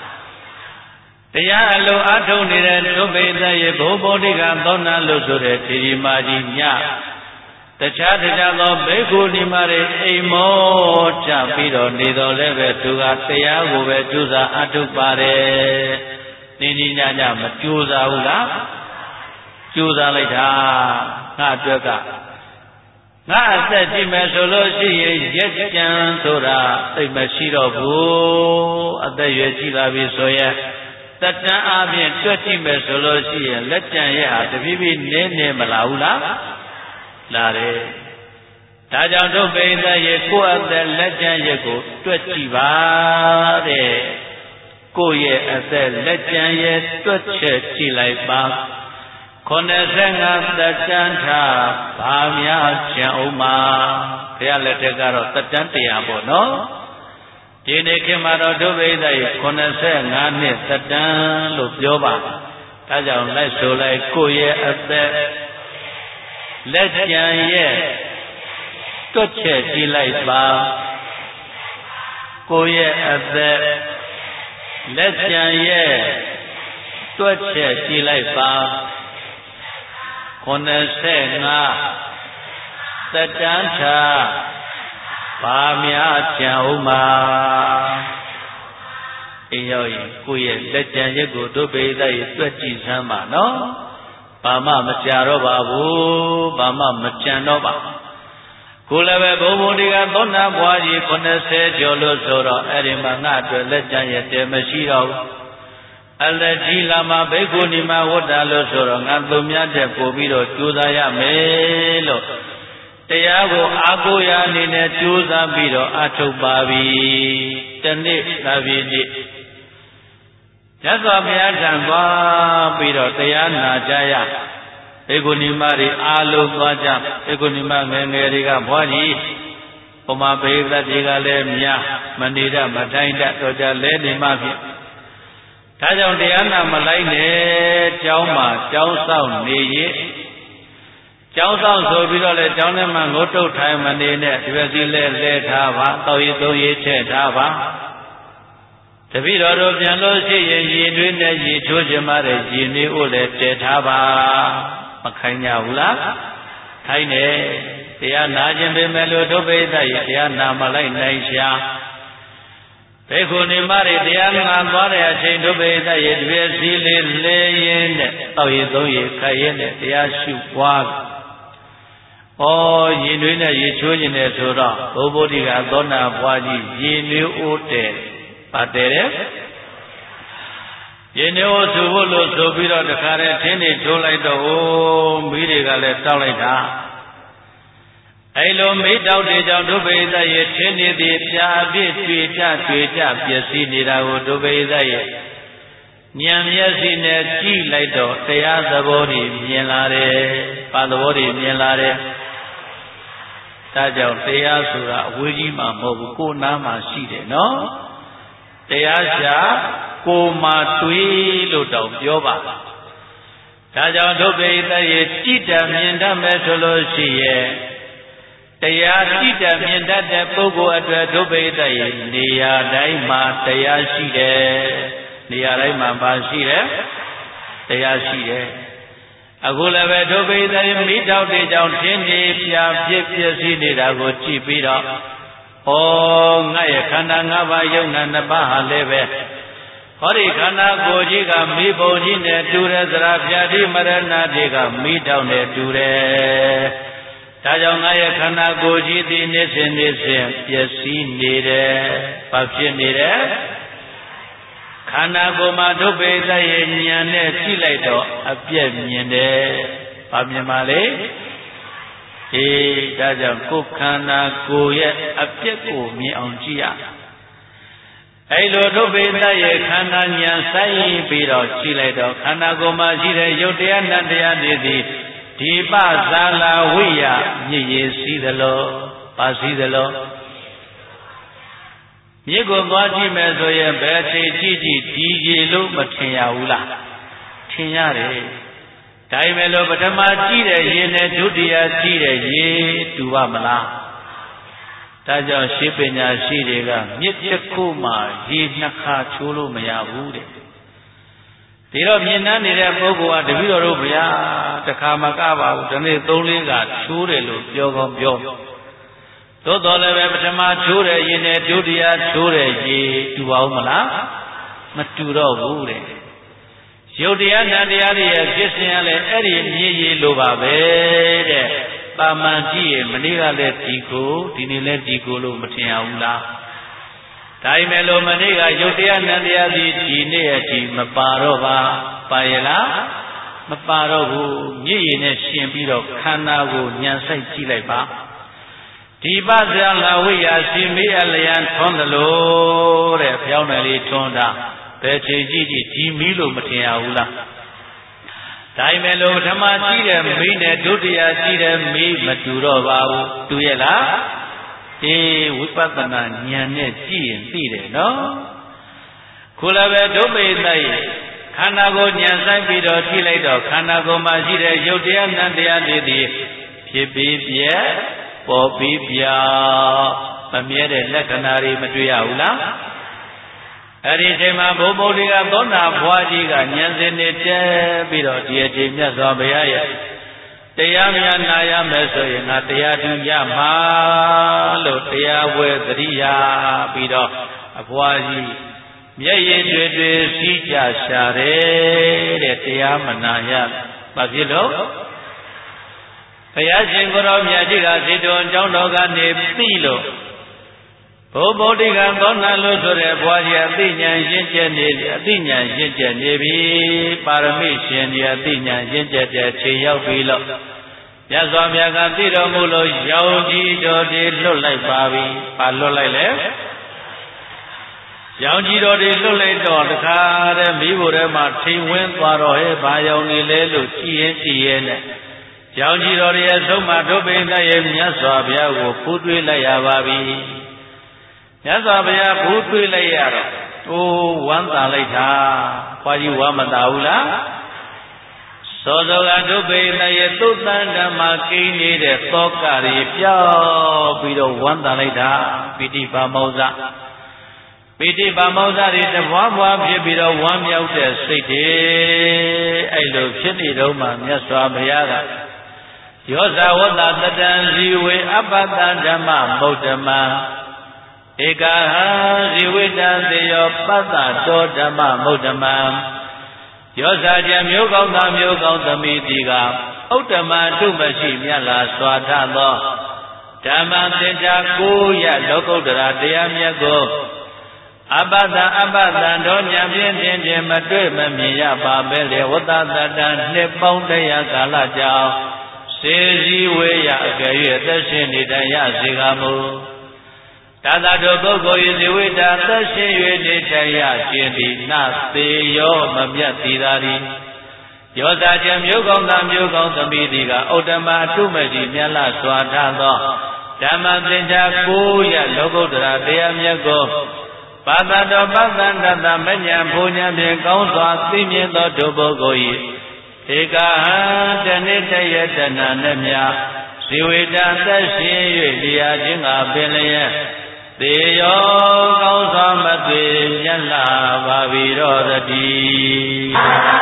တရားအလုံးအထုတ်နေတဲ့ဒုဗိဒ္ဓရဲ့ဘုဗ္ဗောဓိကသောနာလို့ဆိုတဲ့ဒီဒီမာကြီးညတခြားတခြားသောဘိက္ခုနီမတွေအိမ်မောကြပြီးတော့နေတော်လည်းပဲသူကတရားကိုပဲကြိုးစားအထုတ်ပါတယ်နေနေညညမကြိုးစားဘူးလားကြိုးစားလိုက်တာငါအတွက်ကငါအသက်ကြည့်မယ်ဆိုလို့ရှိရင်ရက်ကြံဆိုတာသိမရှိတော့ဘူးအသက်ရွယ်ကြည့်လာပြီဆိုရင်တတန်းအပြင်တွက်ကြည့်မယ်ဆိုလို့ရှိရင်လက်ကြံရဲ့ဟာတဖြည်းဖြည်းနည်းနေမလာဘူးလားလာတယ်ဒါကြောင့်တို့ပိဋကရဲ့ကိုယ့်အသက်လက်ကြံရဲ့ကိုတွက်ကြည့်ပါတဲ့ကိုယ့်ရဲ့အသက်လက်ကြံရဲ့တွက်ချက်ကြည့်လိုက်ပါခုနှစ်ဆယ့်ငါသက်တမ်းထားဘာများကြံအောင်မှာဘုရားလက်ထက်ကတော့သက်တမ်းတရားပေါ့နော်ဒီနေ့ခေတ်မှာတော့ဒုဗိဒ္ဓရဲ့ခုနှစ်ဆယ့်ငါနှစ်သက်တမ်းလို့ပြောပါဒါကြောင့်လိုက်ဆိုလိုက်ကိုယ့်ရဲ့အသက်လက်ကြံရဲ့တွက်ချက်ကြည့်လိုက်ပါကိုယ့်ရဲ့အသက်လက်ကြံရဲ့တွက်ချက်ကြည့်လိုက်ပါခုနှစ်ဆယ့်ငါသက်တမ်းထားဘာများကြံဦးမှာအင်းရောက်ရင်ကိုယ့်ရဲ့လက်ကြံရက်ကိုဒုဗိဒ္ဓရဲ့တွက်ကြည့်စမ်းပါနော်ဘာမှမကြတော့ပါဘူးဘာမှမကြံတော့ပါကိုလည်းပဲဘုံဘုံဒီကသောနာဘွားကြီးခုနှစ်ဆယ်ကျော်လို့ဆိုတော့အဲ့ဒီမှာငါအတွက်လက်ကြံရက်တည်းမရှိတော့ဘူးအလက်ကြီးလာမှာဘိက္ခုနီမဝတ္တလို့ဆိုတော့ငါသူများတဲ့ပို့ပြီးတော့ကြိုးစားရမယ်လို့တရားကိုအာကိုရာအနေနဲ့ကြိုးစားပြီးတော့အထုတ်ပါပြီတနေ့သာပြီနေ့ရသော်ဘုရားထံသွားပြီးတော့တရားနာကြရဘိက္ခုနီမတွေအားလုံးသွားကြဘိက္ခုနီမငယ်ငယ်တွေကဘွားကြီးဘုမာဘေဒတွေကလည်းများမနေတတ်မထိုင်တတ်တော့ကြလဲနေမှဖြင့်ဒါကြောင့်တရားနာမလိုက်နဲ့ကျောင်းမှာကျောင်းဆောင်နေရင်ကျောင်းဆောင်ဆိုပြီးတော့လေကျောင်းထဲမှာငုတ်တုတ်ထိုင်မနေနဲ့ဒီပစီလဲလဲထားပါတောက်ရည်သုံးရည်ထည့်ထားပါတပည့်တော်တို့ပြန်လို့ရှိရင်ရည်တွင်းနဲ့ရည်ချိုးခြင်းမတဲ့ရည်နည်းကိုလည်းတည်ထားပါမခိုင်းကြဘူးလားခိုင်းတယ်တရားနာခြင်းပဲမဲ့လို့ဒုဗိဒ္ဓရဲ့တရားနာမလိုက်နိုင်ရှာဘေခုနေမတွေတရားနာသွားတဲ့အချိန်ဒုဗိဒ္ဓရဲ့တပည့်စည်းလေးလဲရင်နဲ့တောက်ရည်သုံးရည်ခိုက်ရင်နဲ့တရားရှုပွားဩရည်နွေးနဲ့ရည်ချိုးခြင်းနဲ့ဆိုတော့ဘုဗ္ဗုဒ္ဓကသောနာဘွားကြီးရည်နွေးအိုးတဲ့ပါတယ်ရင်းနေကိုသူဖို့လို့ဆိုပြီးတော့တခါတည်းထင်းနေထိုးလိုက်တော့အိုးမိတွေကလည်းတောက်လိုက်တာအဲ့လိုမိတောက်တဲ့ကြောင့်ဒုဗိဒ္ဓရဲ့ထင်းနေသည်ပြာပြည့်တွေ့ကြတွေ့ကြပျက်စီးနေတာကိုဒုဗိဒ္ဓရဲ့ဉာဏ်မျက်စိနဲ့ကြည့်လိုက်တော့တရားသဘောတွေမြင်လာတယ်။ဘာသဘောတွေမြင်လာတယ်။ဒါကြောင့်တရားဆိုတာအဝေးကြီးမှမဟုတ်ဘူးကိုယ်နားမှာရှိတယ်နော်။တရားရှာကိုယ်မှာတွေးလို့တောင်ပြောပါဒါကြောင့်ဒုဗိဒ္ဓရဲ့ကြည်တမြင်တတ်မယ်ဆိုလို့ရှိရဲ့တရားကြည်တမြင်တတ်တဲ့ပုဂ္ဂိုလ်အတွက်ဒုဗိဒ္ဓရဲ့နေရာတိုင်းမှာတရားရှိတယ်နေရာတိုင်းမှာပါရှိတယ်တရားရှိတယ်အခုလည်းပဲဒုဗိဒ္ဓရဲ့မိတောက်တဲ့ကြောင့်ထင်းနေပြပြည့်ပြည့်စည်နေတာကိုကြည့်ပြီးတော့ဩငါရဲ့ခန္ဓာ၅ပါးယုံနာနှစ်ပါးဟာလည်းပဲဟောဒီခန္ဓာကိုယ်ကြီးကမိဘုံကြီးနဲ့တူတယ်သရပြာတိမရဏတွေကမိတောက်နဲ့တူတယ်ဒါကြောင့်ငါရဲ့ခန္ဓာကိုယ်ကြီးသည်နေ့စဉ်နေ့စဉ်ပျက်စီးနေတယ်ဘာဖြစ်နေတယ်ခန္ဓာကိုယ်မှာဒုဗ္ဗေသရဲ့ဉာဏ်နဲ့ကြည့်လိုက်တော့အပြည့်မြင်တယ်ဘာမြင်ပါလဲအေးဒါကြောင့်ကိုယ်ခန္ဓာကိုယ်ရဲ့အပြည့်ကိုမြင်အောင်ကြည့်ရအဲ့လိုဒုဗ္ဗေသရဲ့ခန္ဓာဉာဏ်ဆိုင်ပြီးတော့ကြည့်လိုက်တော့ခန္ဓာကိုယ်မှာရှိတဲ့ယုတ်တရားနတ်တရားတွေသည်ဒီပဇာလာဝိယမြည်ရည်စည်းသလိုပါစည်းသလိုမြစ်ကိုသွားကြည့်မယ်ဆိုရင်ဘယ်ချိန်ကြည့်ကြည့်ဒီရေလို့မထင်ရဘူးလားထင်ရတယ်ဒါပေမဲ့လို့ပထမကြည့်တဲ့ရေနဲ့ဒုတိယကြည့်တဲ့ရေတူပါမလားဒါကြောင့်ရှင်းပညာရှိတွေကမြစ်တစ်ခုမှရေနှစ်ခါချိုးလို့မရဘူးတဲ့ဒီတော့မြင်နှမ်းနေတဲ့ပုဂ္ဂိုလ်ကတပည့်တော်တို့ဗျာတခါမကပါဘူးဒီနေ့သုံးလေးကချိုးတယ်လို့ပြောကောင်းပြောသို့တော်လည်းပဲပထမချိုးတဲ့ရေနဲ့ဒုတိယချိုးတဲ့ရေတူပါဦးမလားမတူတော့ဘူးတဲ့ယုတ်တရားနံတရားတွေရဲ့ဖြစ်စဉ်ကလည်းအဲ့ဒီမြည်ရည်လိုပါပဲတဲ့ပါမန်ကြည့်ရင်မနေ့ကလည်းဒီကိုဒီနေ့လည်းဒီကိုလို့မထင်ရဘူးလားဒါပေမဲ့လို့မနေ့ကယုတ်တရားနံတရားစီဒီနေ့အထိမပါတော့ပါပါရဲ့လားမပါတော့ဘူးမြည်ရည်နဲ့ရှင်ပြီးတော့ခန္ဓာကိုညံဆိုင်ကြည့်လိုက်ပါဒီပဇာလာဝိယစီမေအလျံထွန်းသလိုတဲ့ဖျောင်းတယ်လေးထွန်းတာဘယ်ချိန်ကြည့်ကြည့်ဒီမီးလို့မထင်ရဘူးလားဒါပေမဲ့လို့ပထမကြည့်တဲ့မီးနဲ့ဒုတိယကြည့်တဲ့မီးမတူတော့ပါဘူးတူရဲ့လားအေးဝိပဿနာဉာဏ်နဲ့ကြည့်ရင်သိတယ်နော်ခုလည်းပဲဒုဗ္ဗေသရဲ့ခန္ဓာကိုယ်ဉာဏ်ဆိုင်ပြီးတော့ကြည့်လိုက်တော့ခန္ဓာကိုယ်မှာရှိတဲ့ယုတ်တရားနံတရားတွေသည်ဖြစ်ပြီးပြက်ပေါ်ပြီးပြောင်းမမြဲတဲ့လက္ခဏာတွေမတွေ့ရဘူးလားအဲ့ဒီအချိန်မှာဘုံဘုဒ္ဓကသောနာဘွားကြီးကဉာဏ်စဉ်နဲ့တဲပြီးတော့ဒီအချိန်မြတ်စွာဘုရားရဲ့တရားများနာရမယ်ဆိုရင်ငါတရားတူရမှာလို့တရားဝဲသတိရပြီးတော့အဘွားကြီးမျက်ရည်တွေတွေစီးကြရှာတယ်တဲ့တရားမနာရဘာဖြစ်လို့ဘုရားရှင်ကိုယ်တော်မြတ်ကြီးကဇေတဝန်ကျောင်းတော်ကနေသိလို့ဘုဗ္ဗုဒ္ဓကသောနာလို့ဆိုတဲ့ဘွားကြီးအသိဉာဏ်ရှင်းကျက်နေအသိဉာဏ်ရှင်းကျက်နေပြီပါရမီရှင်ကြီးအသိဉာဏ်ရှင်းကျက်တဲ့ချိန်ရောက်ပြီလို့မြတ်စွာဘုရားကသိတော်မူလို့ရောင်ကြီးတော်တွေလွတ်လိုက်ပါပြီ။ဘာလွတ်လိုက်လဲ။ရောင်ကြီးတော်တွေလွတ်လိုက်တော့တခါတည်းမိဖို့ထဲမှာထိန်ဝင်းသွားတော့ဟဲ့ဘာရောင်နေလဲလို့ကြည်ရင်ကြည်ရဲ့နဲ့ရောင်ကြီးတော်ရဲ့ဆုံးမဒုဗ္ဗေသရဲ့မြတ်စွာဘုရားကိုပူးတွေးလိုက်ရပါပြီမြတ်စွာဘုရားပူးတွေးလိုက်ရတော့အိုးဝမ်းသာလိုက်တာခွာကြီးဝမ်းမသာဘူးလားသောသောကဒုဗ္ဗေသရဲ့သုတ္တန်ဓမ္မကိန်းနေတဲ့သောကတွေပြောက်ပြီးတော့ဝမ်းသာလိုက်တာပိဋိပါမောဇပိဋိပါမောဇ္ဇတွေတဘွားဘွားဖြစ်ပြီးတော့ဝမ်းမြောက်တဲ့စိတ်တွေအဲ့လိုဖြစ်နေတော့မှမြတ်စွာဘုရားကယောဇဝတ္တတတံဇီဝေအပ္ပတံဓမ္မမုဒ္ဓမံဧကဟံဇီဝိတံသေယောပတ္တတောဓမ္မမုဒ္ဓမံယောဇာကျမျိုးကောင်းသားမျိုးကောင်းသမီးတီကဥဒ္ဓမတုမရှိမြတ်လာစွာထသောဓမ္မသင်္ချာကိုရလောကုတ္တရာတရားမြတ်ကိုအပ္ပတံအပ္ပတံတော်ဉာဏ်ဖြင့်တင်တင်မတွေ့မမြင်ရပါပဲလေဝတ္တတတံနှစ်ပေါင်းတရားကာလကြောင့်စေစည်းဝေးရအကယ်၍သက်ရှင်နေတရစေကမူတသတောပုဂ္ဂိုလ်၏ဇေဝိတာသက်ရှင်၍နေတရခြင်းသည်နသေယောမမြတ်သေးသာသည်ယောဇာကျမျိုးကောင်းသားမျိုးကောင်းသမီးသည်ကဥဒ္ဓမအထုမကြီးမြတ်လစွာထသောဓမ္မသင်္ချာကိုရလောကုတ္တရာတရားမြတ်ကိုပါတတော်ပသန္တတမဉ္ဇဉ်ဘုံဉာဏ်ဖြင့်ကောင်းစွာသိမြင်သောဒုပုဂ္ဂိုလ်၏ဧကဟံတနေ့တရတနာနှင့်မြဇီဝိတသက်ရှင်၍လျာခြင်းကပင်လျက်သေယောကောင်းစွာမသွေမြတ်လာပါပြီတော်တည်း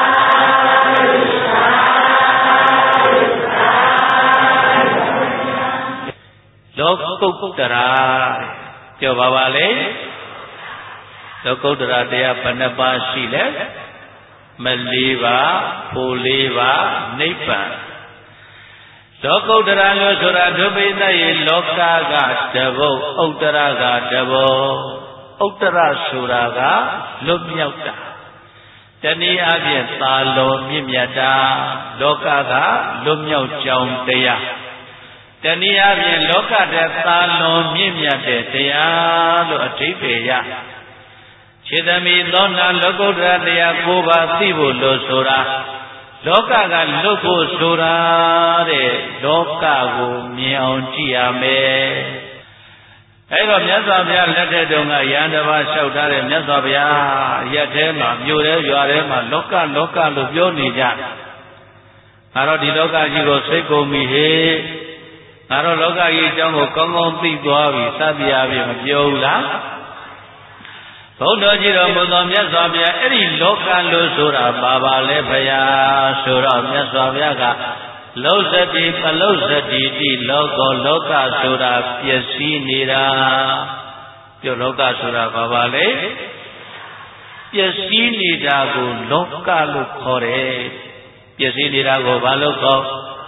လောကုတ္တရာပြောပါပါလေလောကုတ္တရာတရားဘယ်နှပါးရှိလဲမလေးပါဖို့လေးပါနိဗ္ဗာန်လောကုတ္တရာလို့ဆိုတာဒုပိသယေလောကကတဘုတ်ဥတ္တရကတဘုတ်ဥတ္တရဆိုတာကလွတ်မြောက်တာတနည်းအားဖြင့်သာလွန်မြင့်မြတ်တာလောကကလွတ်မြောက်ကြောင်းတရားတနည်းအားဖြင့်လောကတည်းသာလွန်မြင့်မြတ်တဲ့တရားလို့အဓိပ္ပာယ်ရခြေသမီးသောနာလောကုတ္တရာတရားကိုပါသိဖို့လို့ဆိုတာလောကကလွတ်ဖို့ဆိုတာတဲ့လောကကိုမြင်အောင်ကြည့်ရမယ်အဲ့တော့မြတ်စွာဘုရားလက်ထက်တုန်းကယန္တဘာလျှောက်ထားတဲ့မြတ်စွာဘုရားရက်ထဲမှာမြို့ထဲရွာထဲမှာလောကလောကလို့ပြောနေကြငါတော့ဒီလောကကြီးကိုစိတ်ကုန်ပြီဟေ့ငါတော့လောကကြီးအကြောင်းကိုကောင်းကောင်းသိသွားပြီစသည်အပြင်မပြောဘူးလားဘုဒ္ဓကြီးတော်မူသောမြတ်စွာဘုရားအဲ့ဒီလောကလို့ဆိုတာပါပါလဲဘုရားဆိုတော့မြတ်စွာဘုရားကလောဇတိပလောဇတိတိလောကောလောကဆိုတာပျက်စီးနေတာပြောလောကဆိုတာပါပါလဲပျက်စီးနေတာကိုလောကလို့ခေါ်တယ်ပျက်စီးနေတာကိုဘာလို့ခေါ်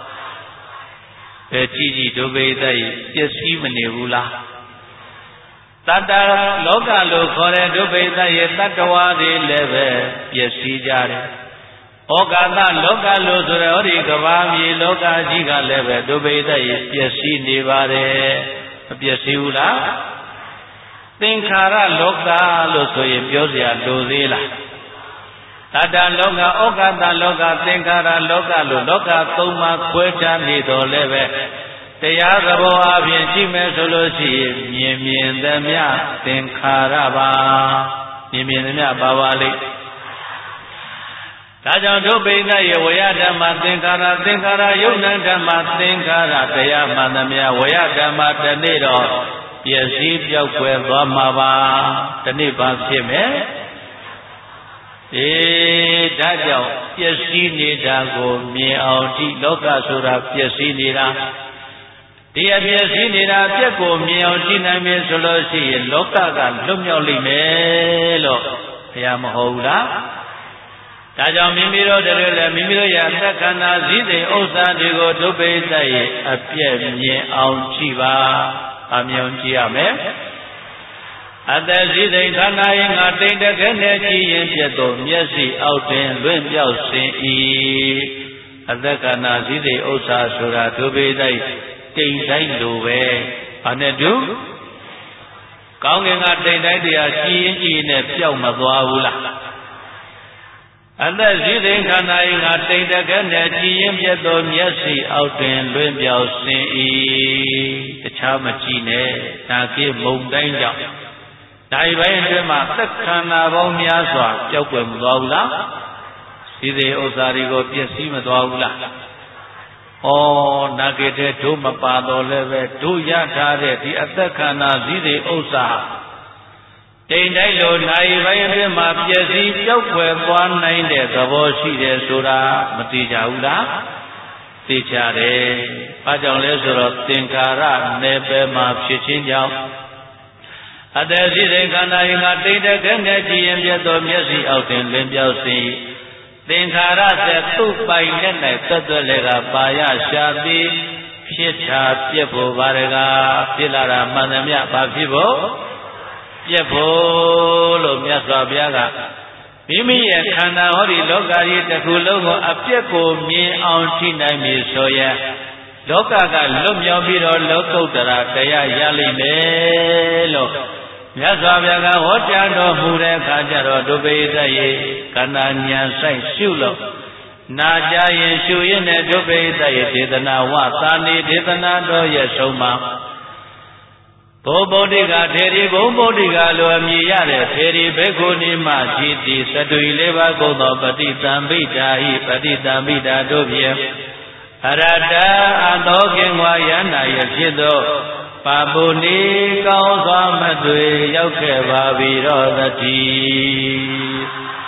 ပဲကြည့်ကြည့်ဒုဗေဒရဲ့ပျက်စီးမနေဘူးလားတတ္တလောကလို့ခေါ်တဲ့ဒုဗေဒရဲ့တတ္တဝါတွေလည်းပဲပျက်စီးကြတယ်ဩကာသလောကလို့ဆိုတဲ့ဟောဒီကဘာမြေလောကကြီးကလည်းပဲဒုဗေဒရဲ့ပျက်စီးနေပါတယ်မပျက်စီးဘူးလားသင်္ခါရလောကလို့ဆိုရင်ပြောစရာလိုသေးလားတတ္တလောကဩကာသလောကသင်္ခါရလောကလို့လောကသုံးပါးခွဲခြားနေတော်လည်းပဲတရားသဘောအပြင်ကြည့်မယ်ဆိုလို့ရှိရင်မြင်မြင်သမျှသင်္ခါရပါမြင်မြင်သမျှပါပါလိမ့်ဒါကြောင့်ဒုဗေဒရဲ့ဝေယဓမ္မသင်္ခါရသင်္ခါရယုတ်နံဓမ္မသင်္ခါရတရားမှန်သမျှဝေယဓမ္မတနေ့တော့ပျက်စီးပြောက်ကွယ်သွားမှာပါတနေ့ပါဖြစ်မယ်အေးဒါကြောင့်ပျက်စီးနေတာကိုမြင်အောင်ဒီလောကဆိုတာပျက်စီးနေတာဒီအပျက်စီးနေတာအပြက်ကိုမြင်အောင်ကြည့်နိုင်ပြီဆိုလို့ရှိရင်လောကကလွတ်မြောက်လိမ့်မယ်လို့ဘုရားမဟုတ်ဘူးလားဒါကြောင့်မိမိတို့တွေလည်းမိမိတို့ရဲ့အသက်ခန္ဓာစည်းစိမ်ဥစ္စာတွေကိုဒုဗေဒရဲ့အပြက်မြင်အောင်ကြည့်ပါအမြင်ကြည့်ရမယ်အသက်စည်းစိမ်ခန္ဓာရဲ့ငါတိမ်တခဲနဲ့ကြည့်ရင်ပြတ်သောမျက်စိအောက်တွင်လွင့်ပြောက်စဉ်၏အသက်ခန္ဓာစည်းစိမ်ဥစ္စာဆိုတာဒုဗေဒရဲ့တိမ်တိုင်းလိုပဲဘာနဲ့တူကောင်းကင်ကတိမ်တိုင်းတရားကြည်ရင်ကြည်နဲ့ပျောက်မသွားဘူးလားအသက်စည်းစိမ်ခန္ဓာ၏ငါတိမ်တကဲနဲ့ကြည်ရင်ပြတ်သောမျက်စိအောက်တွင်လွင့်ပြောက်စဉ်၏တခြားမကြည့်နဲ့ဒါကိမုံတိုင်းကြောင့်ဒါဤပိုင်းအတွင်းမှာသက်ခန္ဓာပေါင်းများစွာပျောက်ကွယ်မသွားဘူးလားစည်းစိမ်ဥစ္စာတွေကိုပျက်စီးမသွားဘူးလားဩနာဂေတဲ့တို့မပါတော့လည်းပဲတို့ရထားတဲ့ဒီအသက်ခန္ဓာစည်းစိမ်ဥစ္စာတချိန်တိုင်းလိုနိုင်ပိုင်းအတွင်းမှာပျက်စီးကြောက်ွယ်သွားနိုင်တဲ့သဘောရှိတယ်ဆိုတာမသိကြဘူးလားသိကြတယ်။ဘာကြောင့်လဲဆိုတော့သင်္ခါရနယ်ပယ်မှာဖြစ်ခြင်းကြောင့်အတ္တရှိတဲ့ခန္ဓာရင်ကတိတ်တခဲနဲ့ကြည်ရင်ပြတ်သောမျက်စိအောက်တွင်လင်းပြောက်စီသင်္ခါရသက်သူ့ပိုင်နဲ့၌သက်သွက်လေကပါရရှာပြီးဖြစ်တာပြက်ဖို့ပါရကဖြစ်လာတာမှန်သမျှဘာဖြစ်ဖို့ပြက်ဖို့လို့မြတ်စွာဘုရားကမိမိရဲ့ခန္ဓာဟောဒီလောကကြီးတစ်ခုလုံးကိုအပြက်ကိုမြင်အောင်ထိနိုင်ပြီဆိုရင်လောကကလွတ်မြောက်ပြီးတော့လောကုတ္တရာတရားရလိမ့်မယ်လို့မြတ်စွာဘုရားကဟောကြားတော်မူတဲ့အခါကျတော့ဒုပိသယေကန္နာဉာဏ်ဆိုင်ရှုလို့နာကြရင်ရှုရင်နဲ့ဒုပိသယေဒေသနာဝသာနေဒေသနာတော်ရဲ့ဆုံးမှာဘုဗုဒ္ဓကထေရီဘုံဗုဒ္ဓကလိုအမည်ရတဲ့ထေရီဘေကုဏီမကြည်တိသတုီလေးပါးကုန်သောပฏิတံပိတာဟိပฏิတံပိတာတို့ဖြင့်အရတအသောကင်ဝါယနာယဖြစ်သောပါပုနေကောင်းစွာမတွေရောက်ခဲ့ပါပြီတော့တည်း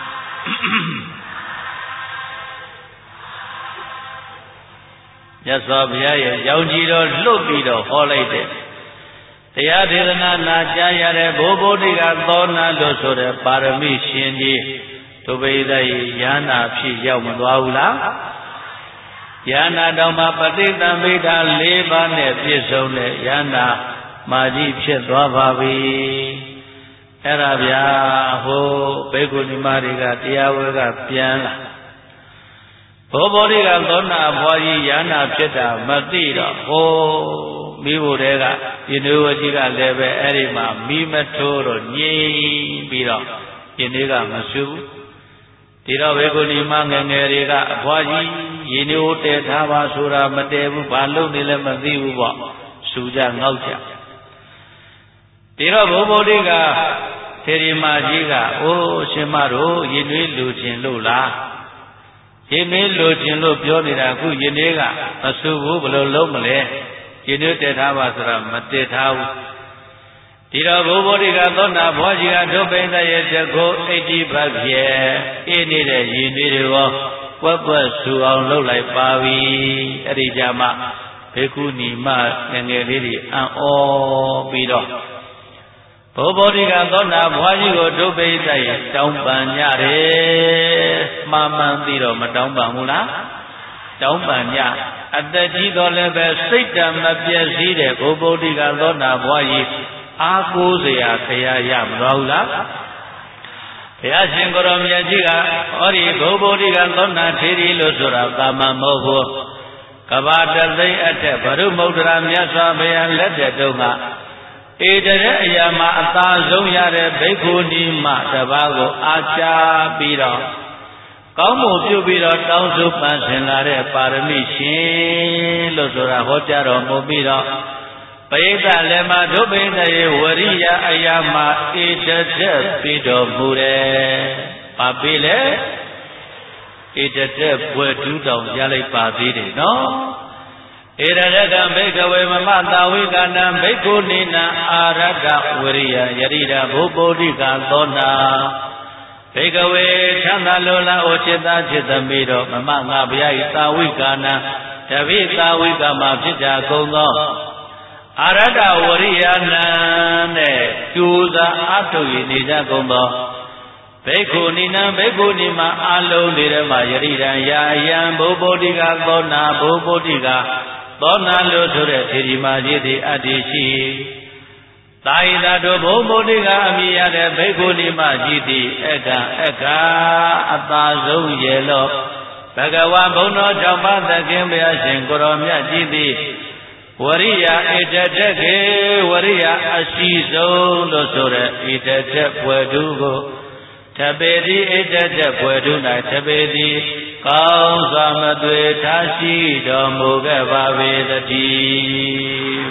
မြတ်စွာဘုရားရဲ့ရောင်ကြီးတော်လွတ်ပြီးတော့ဟောလိုက်တဲ့တရားဒေသနာနာကြားရတဲ့ဘိုးဘုဒ္ဓကသောနာလို့ဆိုတဲ့ပါရမီရှင်ကြီးဒုပိသယေယန္နာဖြစ်ရောက်မသွားဘူးလားယန္နာတော်မှာပฏิတံပိဋက၄ပါးနဲ့ပြည့်စုံတဲ့ယန္နာမာကြီးဖြစ်သွားပါပြီအဲ့ဒါဗျာဟိုဘေကုဏီမတွေကတရားဝဲကပြန်လာဘိုးဘုဒ္ဓကသောနာဘွားကြီးယန္နာဖြစ်တာမသိတော့ဟိုမိဖို့တဲကယင်းဝကြီးကလည်းပဲအဲ့ဒီမှာမိမထိုးတော့ငြိမ်ပြီးတော့ယင်းတွေကမဆူဘူးဒီတော့ဘေကုဏီမငယ်ငယ်တွေကအဘွားကြီးယင်းတို့တဲထားပါဆိုတာမတဲဘူးဘာလို့နေလဲမသိဘူးပေါ့ဆူကြငေါက်ကြဒီတော့ဘုဗုဒ္ဓကထေရီမကြီးကအိုးရှင်မတို့ယင်းတွေလူချင်းလို့လားယင်းတွေလူချင်းလို့ပြောနေတာအခုယင်းတွေကမဆူဘူးဘယ်လိုလုံးမလဲယင်းတို့တည်ထားပါဆိုတာမတည်ထားဘူးဒီတော့ဘုဗုဒ္ဓကသောနာဘွားကြီးကဒုပိသရဲ့တကိုအိဋ္ဌိဘဖြေအေးနေတဲ့ယင်းတွေကိုပွက်ပွက်ဆူအောင်လုပ်လိုက်ပါပြီအဲ့ဒီကြမှာဘေကုဏီမငယ်ငယ်လေးတွေအံ့ဩပြီးတော့ဘုဗုဒ္ဓကသောနာဘွားကြီးကိုဒုပိသရဲ့တောင်းပန်ကြတယ်မှားမှန်ပြီးတော့မတောင်းပန်ဘူးလားတောင်းပန်ကြအတ္တကြီးတော်လည်းပဲစိတ်တံမပြည့်စည်တဲ့ဘုဗုဒ္ဓကသောနာဘွားကြီးအာကိုးစရာခရာရမတော်ဘူးလားဘုရားရှင်ကိုရောမြတ်ကြီးကဟောဒီဘုဗုဒ္ဓကသောနာထေရီလို့ဆိုတာသာမန်မဟုတ်ဘူးကဘာတသိအထက်ဘရုမုဒ္ဒရာမြတ်စွာဘုရားလက်ထက်တုန်းကဧတတဲ့အရာမှာအသာဆုံးရတဲ့ဘိက္ခုနီမတပါးကိုအာချာပြီးတော့ကောင်းမှုပြုပြီးတော့တောင်းဆိုပန်ဆင်လာတဲ့ပါရမီရှင်လို့ဆိုတာဟောကြားတော်မူပြီးတော့ပရိသတ်လည်းမှာဒုပိသယေဝရိယအရာမှာဧတတက်ပြီးတော်မူတယ်။ဘာပြီးလဲဧတတက်ဘွယ်တူးတောင်ရလိုက်ပါသေးတယ်နော်။ဧရရကံဘိကဝေမမတာဝိကနံဘိက္ခုနိနံအာရတဝရိယယရိဒဘုဗုဒ္ဓကသောနာဘေကဝေချမ်းသာလိုလားအိုจิตသားจิตသမီးတို့မမငါဘုရား၏သာဝိကာနံတပိသာဝိကမှာဖြစ်ကြကုန်သောအာရတဝရိယနံနဲ့ကျူသာအထုပ်နေကြကုန်သောဘေက္ခုနိနံဘေက္ခုနိမအာလုံးတွေထဲမှာယရိဒံယာယံဘုဗုဒ္ဓကသောနာဘုဗုဒ္ဓကသောနာလို့ဆိုတဲ့ထေရီမာကြီးသည်အတ္တိရှိသာယတတို့ဘုံဗုဒ္ဓကအမိရတဲ့ဘိက္ခုနီမကြီးသည်အကအကအသာဆုံးရေလို့ဘဂဝါဘုံတော်ကြောင့်ပါသခင်ဘုရားရှင်ကိုရောမြတ်ကြီးသည်ဝရိယဧတတက်ကေဝရိယအရှိဆုံးလို့ဆိုတဲ့ဧတတက်ဘွယ်သူကိုတပေတိဧတတက်ဘွယ်သူ၌တပေတိကောင်းစွာမသွေထားရှိတော်မူခဲ့ပါပေတည်း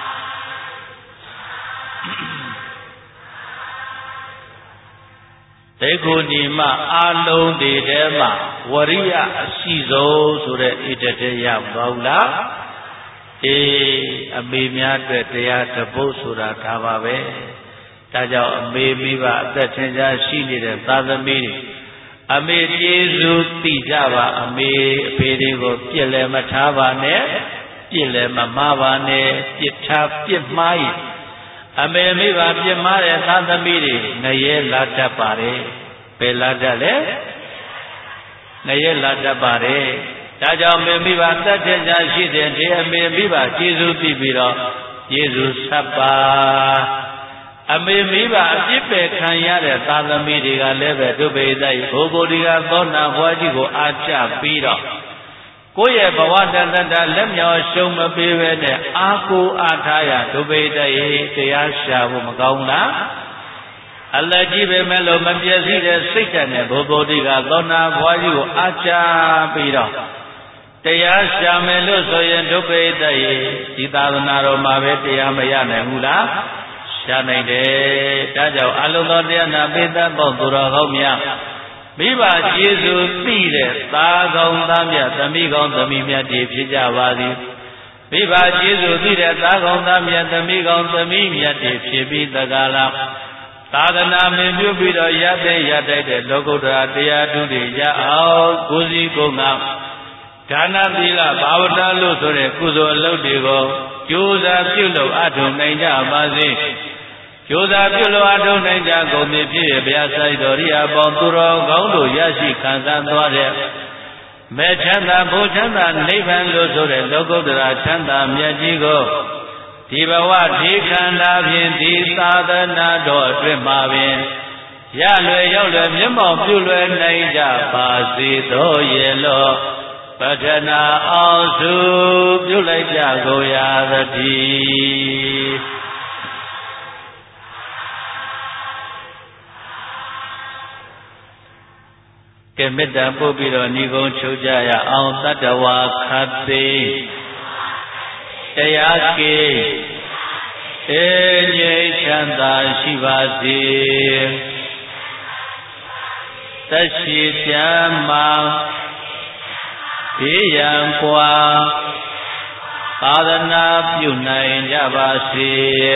ဘေက္ခုနီမအာလုံးတွေထဲမှာဝရိယအရှိဆုံးဆိုတဲ့ဣတတေရပါဘူးလားအေးအမေများအတွက်တရားတပုတ်ဆိုတာဒါပါပဲဒါကြောင့်အမေမိဘအသက်ထင်ရှားရှိနေတဲ့သာသမီအမေကျေးဇူးသိကြပါအမေအဖေတွေကိုပြစ်လည်းမထားပါနဲ့ပြစ်လည်းမမှားပါနဲ့ပြစ်ထားပြစ်မှားရင်အမေမိဘပြစ်မှားတဲ့သာသမီတွေငရဲလာတတ်ပါတယ်ဘယ်လာတတ်လဲငရဲလာတတ်ပါတယ်ဒါကြောင့်မေမိဘတတ်တဲ့ကြာရှိတဲ့ဒီအမေမိဘကျေးဇူးသိပြီးတော့ကျေးဇူးဆက်ပါအမေမိဘအပြစ်ပယ်ခံရတဲ့သာသမီတွေကလည်းပဲဒုဗေဒိဘိုးဘိုဒီကသောနာဘွားကြီးကိုအားကျပြီးတော့ကိုယ့်ရဲ့ဘဝတန်တတာလက်မြောက်ရှုံးမပေးပဲနဲ့အာကိုအားထားရဒုဗေဒိတရားရှာဖို့မကောင်းလားအလတ်ကြီးပဲမဲ့လို့မပြည့်စည်တဲ့စိတ်ဓာတ်နဲ့ဘိုးဘိုဒီကသောနာဘွားကြီးကိုအားကျပြီးတော့တရားရှာမယ်လို့ဆိုရင်ဒုဗေဒိဒီသာသနာတော်မှာပဲတရားမရနိုင်ဘူးလားရှားနိုင်တယ်ဒါကြောင့်အလုံးသောတရားနာပိသပေါင်းသူတော်ကောင်းများမိဘကျေးဇူးသိတဲ့သာကောင်းသားမြတ်သမီးကောင်းသမီးမြတ်တွေဖြစ်ကြပါသည်မိဘကျေးဇူးသိတဲ့သာကောင်းသားမြတ်သမီးကောင်းသမီးမြတ်တွေဖြစ်ပြီးတကားလားသာသနာမင်းပြုပြီးတော့ရတဲ့ရတတ်တဲ့လောကုတ္တရာတရားထုတွေရအောင်ကိုယ်စီကိုယ်ငါဒါနသီလဘာဝနာလို့ဆိုတဲ့ကုသိုလ်အလုပ်တွေကိုကြိုးစားပြုလုပ်အထောက်နိုင်ကြပါစေကြိုးစားပြုလို့အထောက်နိုင်ကြကုန်ပြီဖြစ်ရဗျာဆိုင်တော်ရိယာပေါင်းသူတော်ကောင်းတို့ရရှိခံစားသွားတဲ့မေချမ်းသာဘုချမ်းသာနိဗ္ဗာန်လို့ဆိုတဲ့လောကုတ္တရာချမ်းသာမြတ်ကြီးကိုဒီဘဝဒီခန္ဓာဖြင့်ဒီသာသနာတော်အတွင်းမှာပင်ရလွယ်ရောက်လွယ်မျက်မှောက်ပြုလွယ်နိုင်ကြပါစေသောရဲ့လောပဋ္ဌနာအောင်စုပြုလိုက်ကြကုန်ရသတည်းကဲမေတ္တာပို့ပြီးတော့ဏီကုံချုပ်ကြရအောင်တတ္တဝါခတ်သိတရားကေအေငြိမ်းချမ်းသာရှိပါစေသက်ရှိကြမ်းမာဘေးရန်ကွာသာသနာပြုနိုင်ကြပါစေ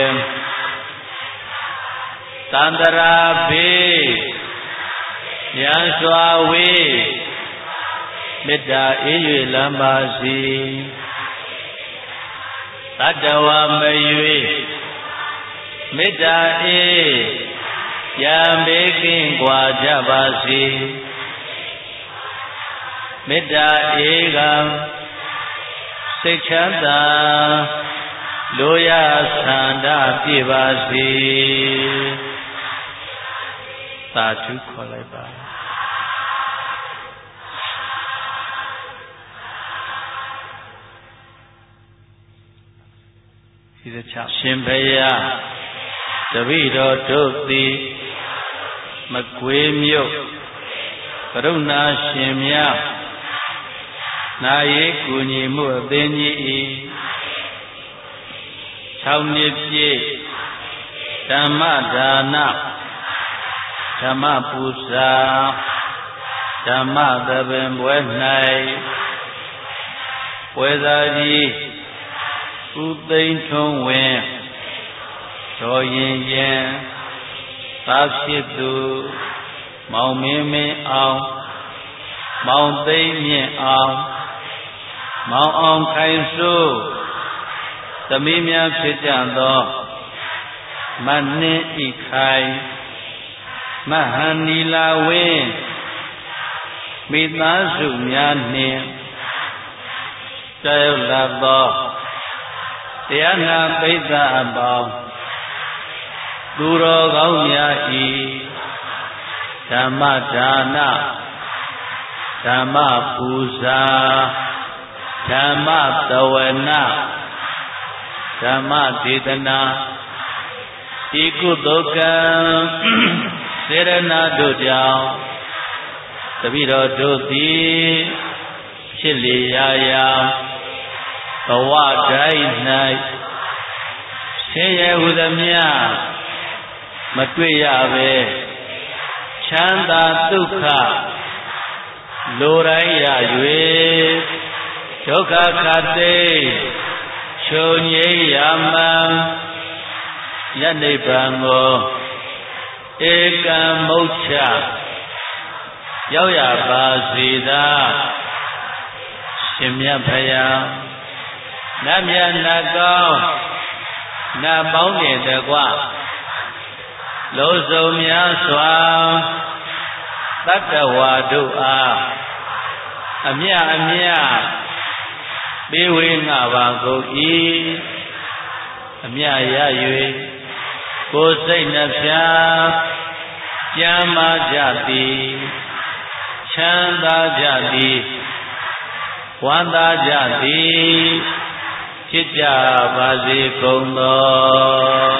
သန္တရာဘေးရန်စွာဝေးမေတ္တာအေး၍လမ်းပါစေတတ္တဝါမရွေမေတ္တာအေးရန်ဘေးကင်းကွာကြပါစေမေတ္တာအေးကစိတ်ချမ်းသာလိုရာဆန္ဒပြည့်ပါစေသာဓုခေါ်လိုက်ပါဒီတစ်ချက်ရှင်ဘုရားတပည့်တော်တို့သည်မကွေးမြို့ကရုဏာရှင်များနာယေကူညီမှုအသင်းကြီးဤ၆နှစ်ပြည့်ဓမ္မဒါနဓမ္မပူဇာဓမ္မသဘင်ပွဲ၌ပွဲသားကြီးဥသိမ်းထုံးဝင်တော်ရင်ရင်သာဖြစ်သူမောင်မင်းမင်းအောင်မောင်သိမ့်မြင့်အောင်မောင်အောင်ခိုင်စိုးသမီးများဖြစ်ကြသောမနှင်းဤခိုင်မဟန်နီလာဝင်းမိသားစုများနှင့်ကြောက်လာသောတရားနာပိဿအပေါင်းသူတော်ကောင်းများဤဓမ္မဒါနဓမ္မပူဇာဓမ္မသဝနာဓမ္မဒေသနာဤကုသိုလ်ကံစေရနာတို့ကြောင့်တပည့်တော်တို့သည်ဖြစ်လေရာရာဘဝတိုင်း၌ဆင်းရဲဟုသမျှမတွေ့ရပဲချမ်းသာဒုက္ခလိုတိုင်းရ၍ဒုက္ခခတ်သိချုပ်ငြိမ်းရမှန်ယနိဗ္ဗာန်ကိုဧကံမုတ်ချရောက်ရပါစေသာရှင်မြတ်ဖရာနတ်မြတ်နတ်ကောင်းနတ်ပေါင်းတွေတကွလုံးစုံများစွာတတ္တဝါတို့အားအမြအမြပေးဝေငှပါကုန်၏အမြရ၍ကိုယ်စိတ်နှဖျားကျမ်းမာကြသည်ချမ်းသာကြသည်ဝမ်းသာကြသည်ဖြစ်ကြပါစေကုန်သော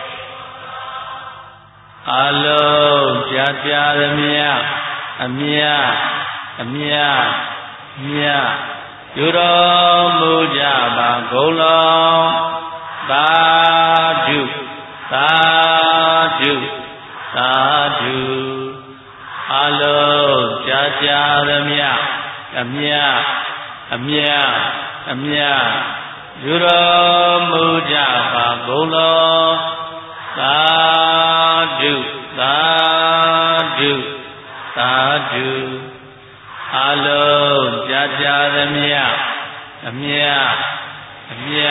အလုံးကြာကြာရမြအမြအမြမြယူတော်မူကြပါကုန်လောသာဓုသာဓုသာဓုအလုံးကြာကြာရမြအမြအမြအမြယူတော်မူကြပါကုန်လောသာဓုသာဓုသာဓုအလုံးကြာကြာသမျှအမြအမြ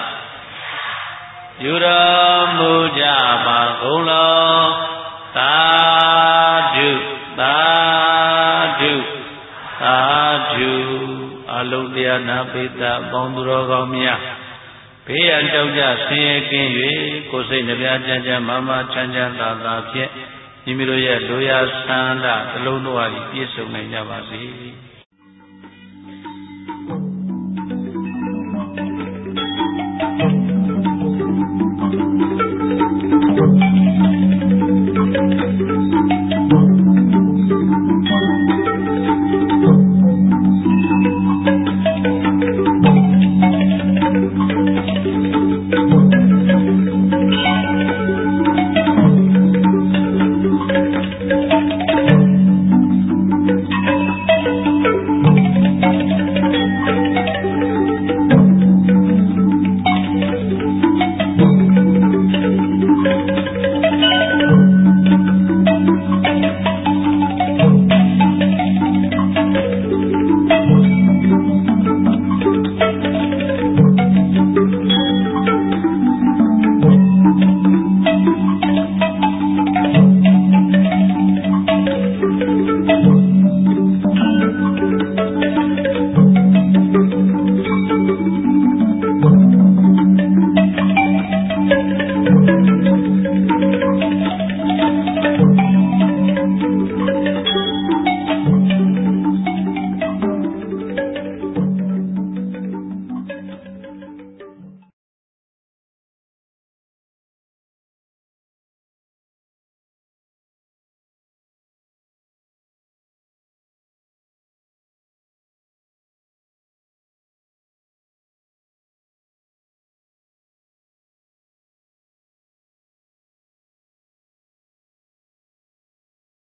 ယူတော်မူကြပါကုန်လောသာဓုသာဓုသာဓုအလုံးတရားနာပိသပေါင်းသူတော်ကောင်းများဘေးရန်ကြောက်ကြဆင်းရဲကင်း၍ကိုယ်စိတ်နှပြချမ်းချမ်းမာမာချမ်းချမ်းသာသာဖြင့်မိမိတို့ရဲ့လူရဆန္ဒတစ်လုံးတို့ဟာပြည့်စုံနိုင်ကြပါစေ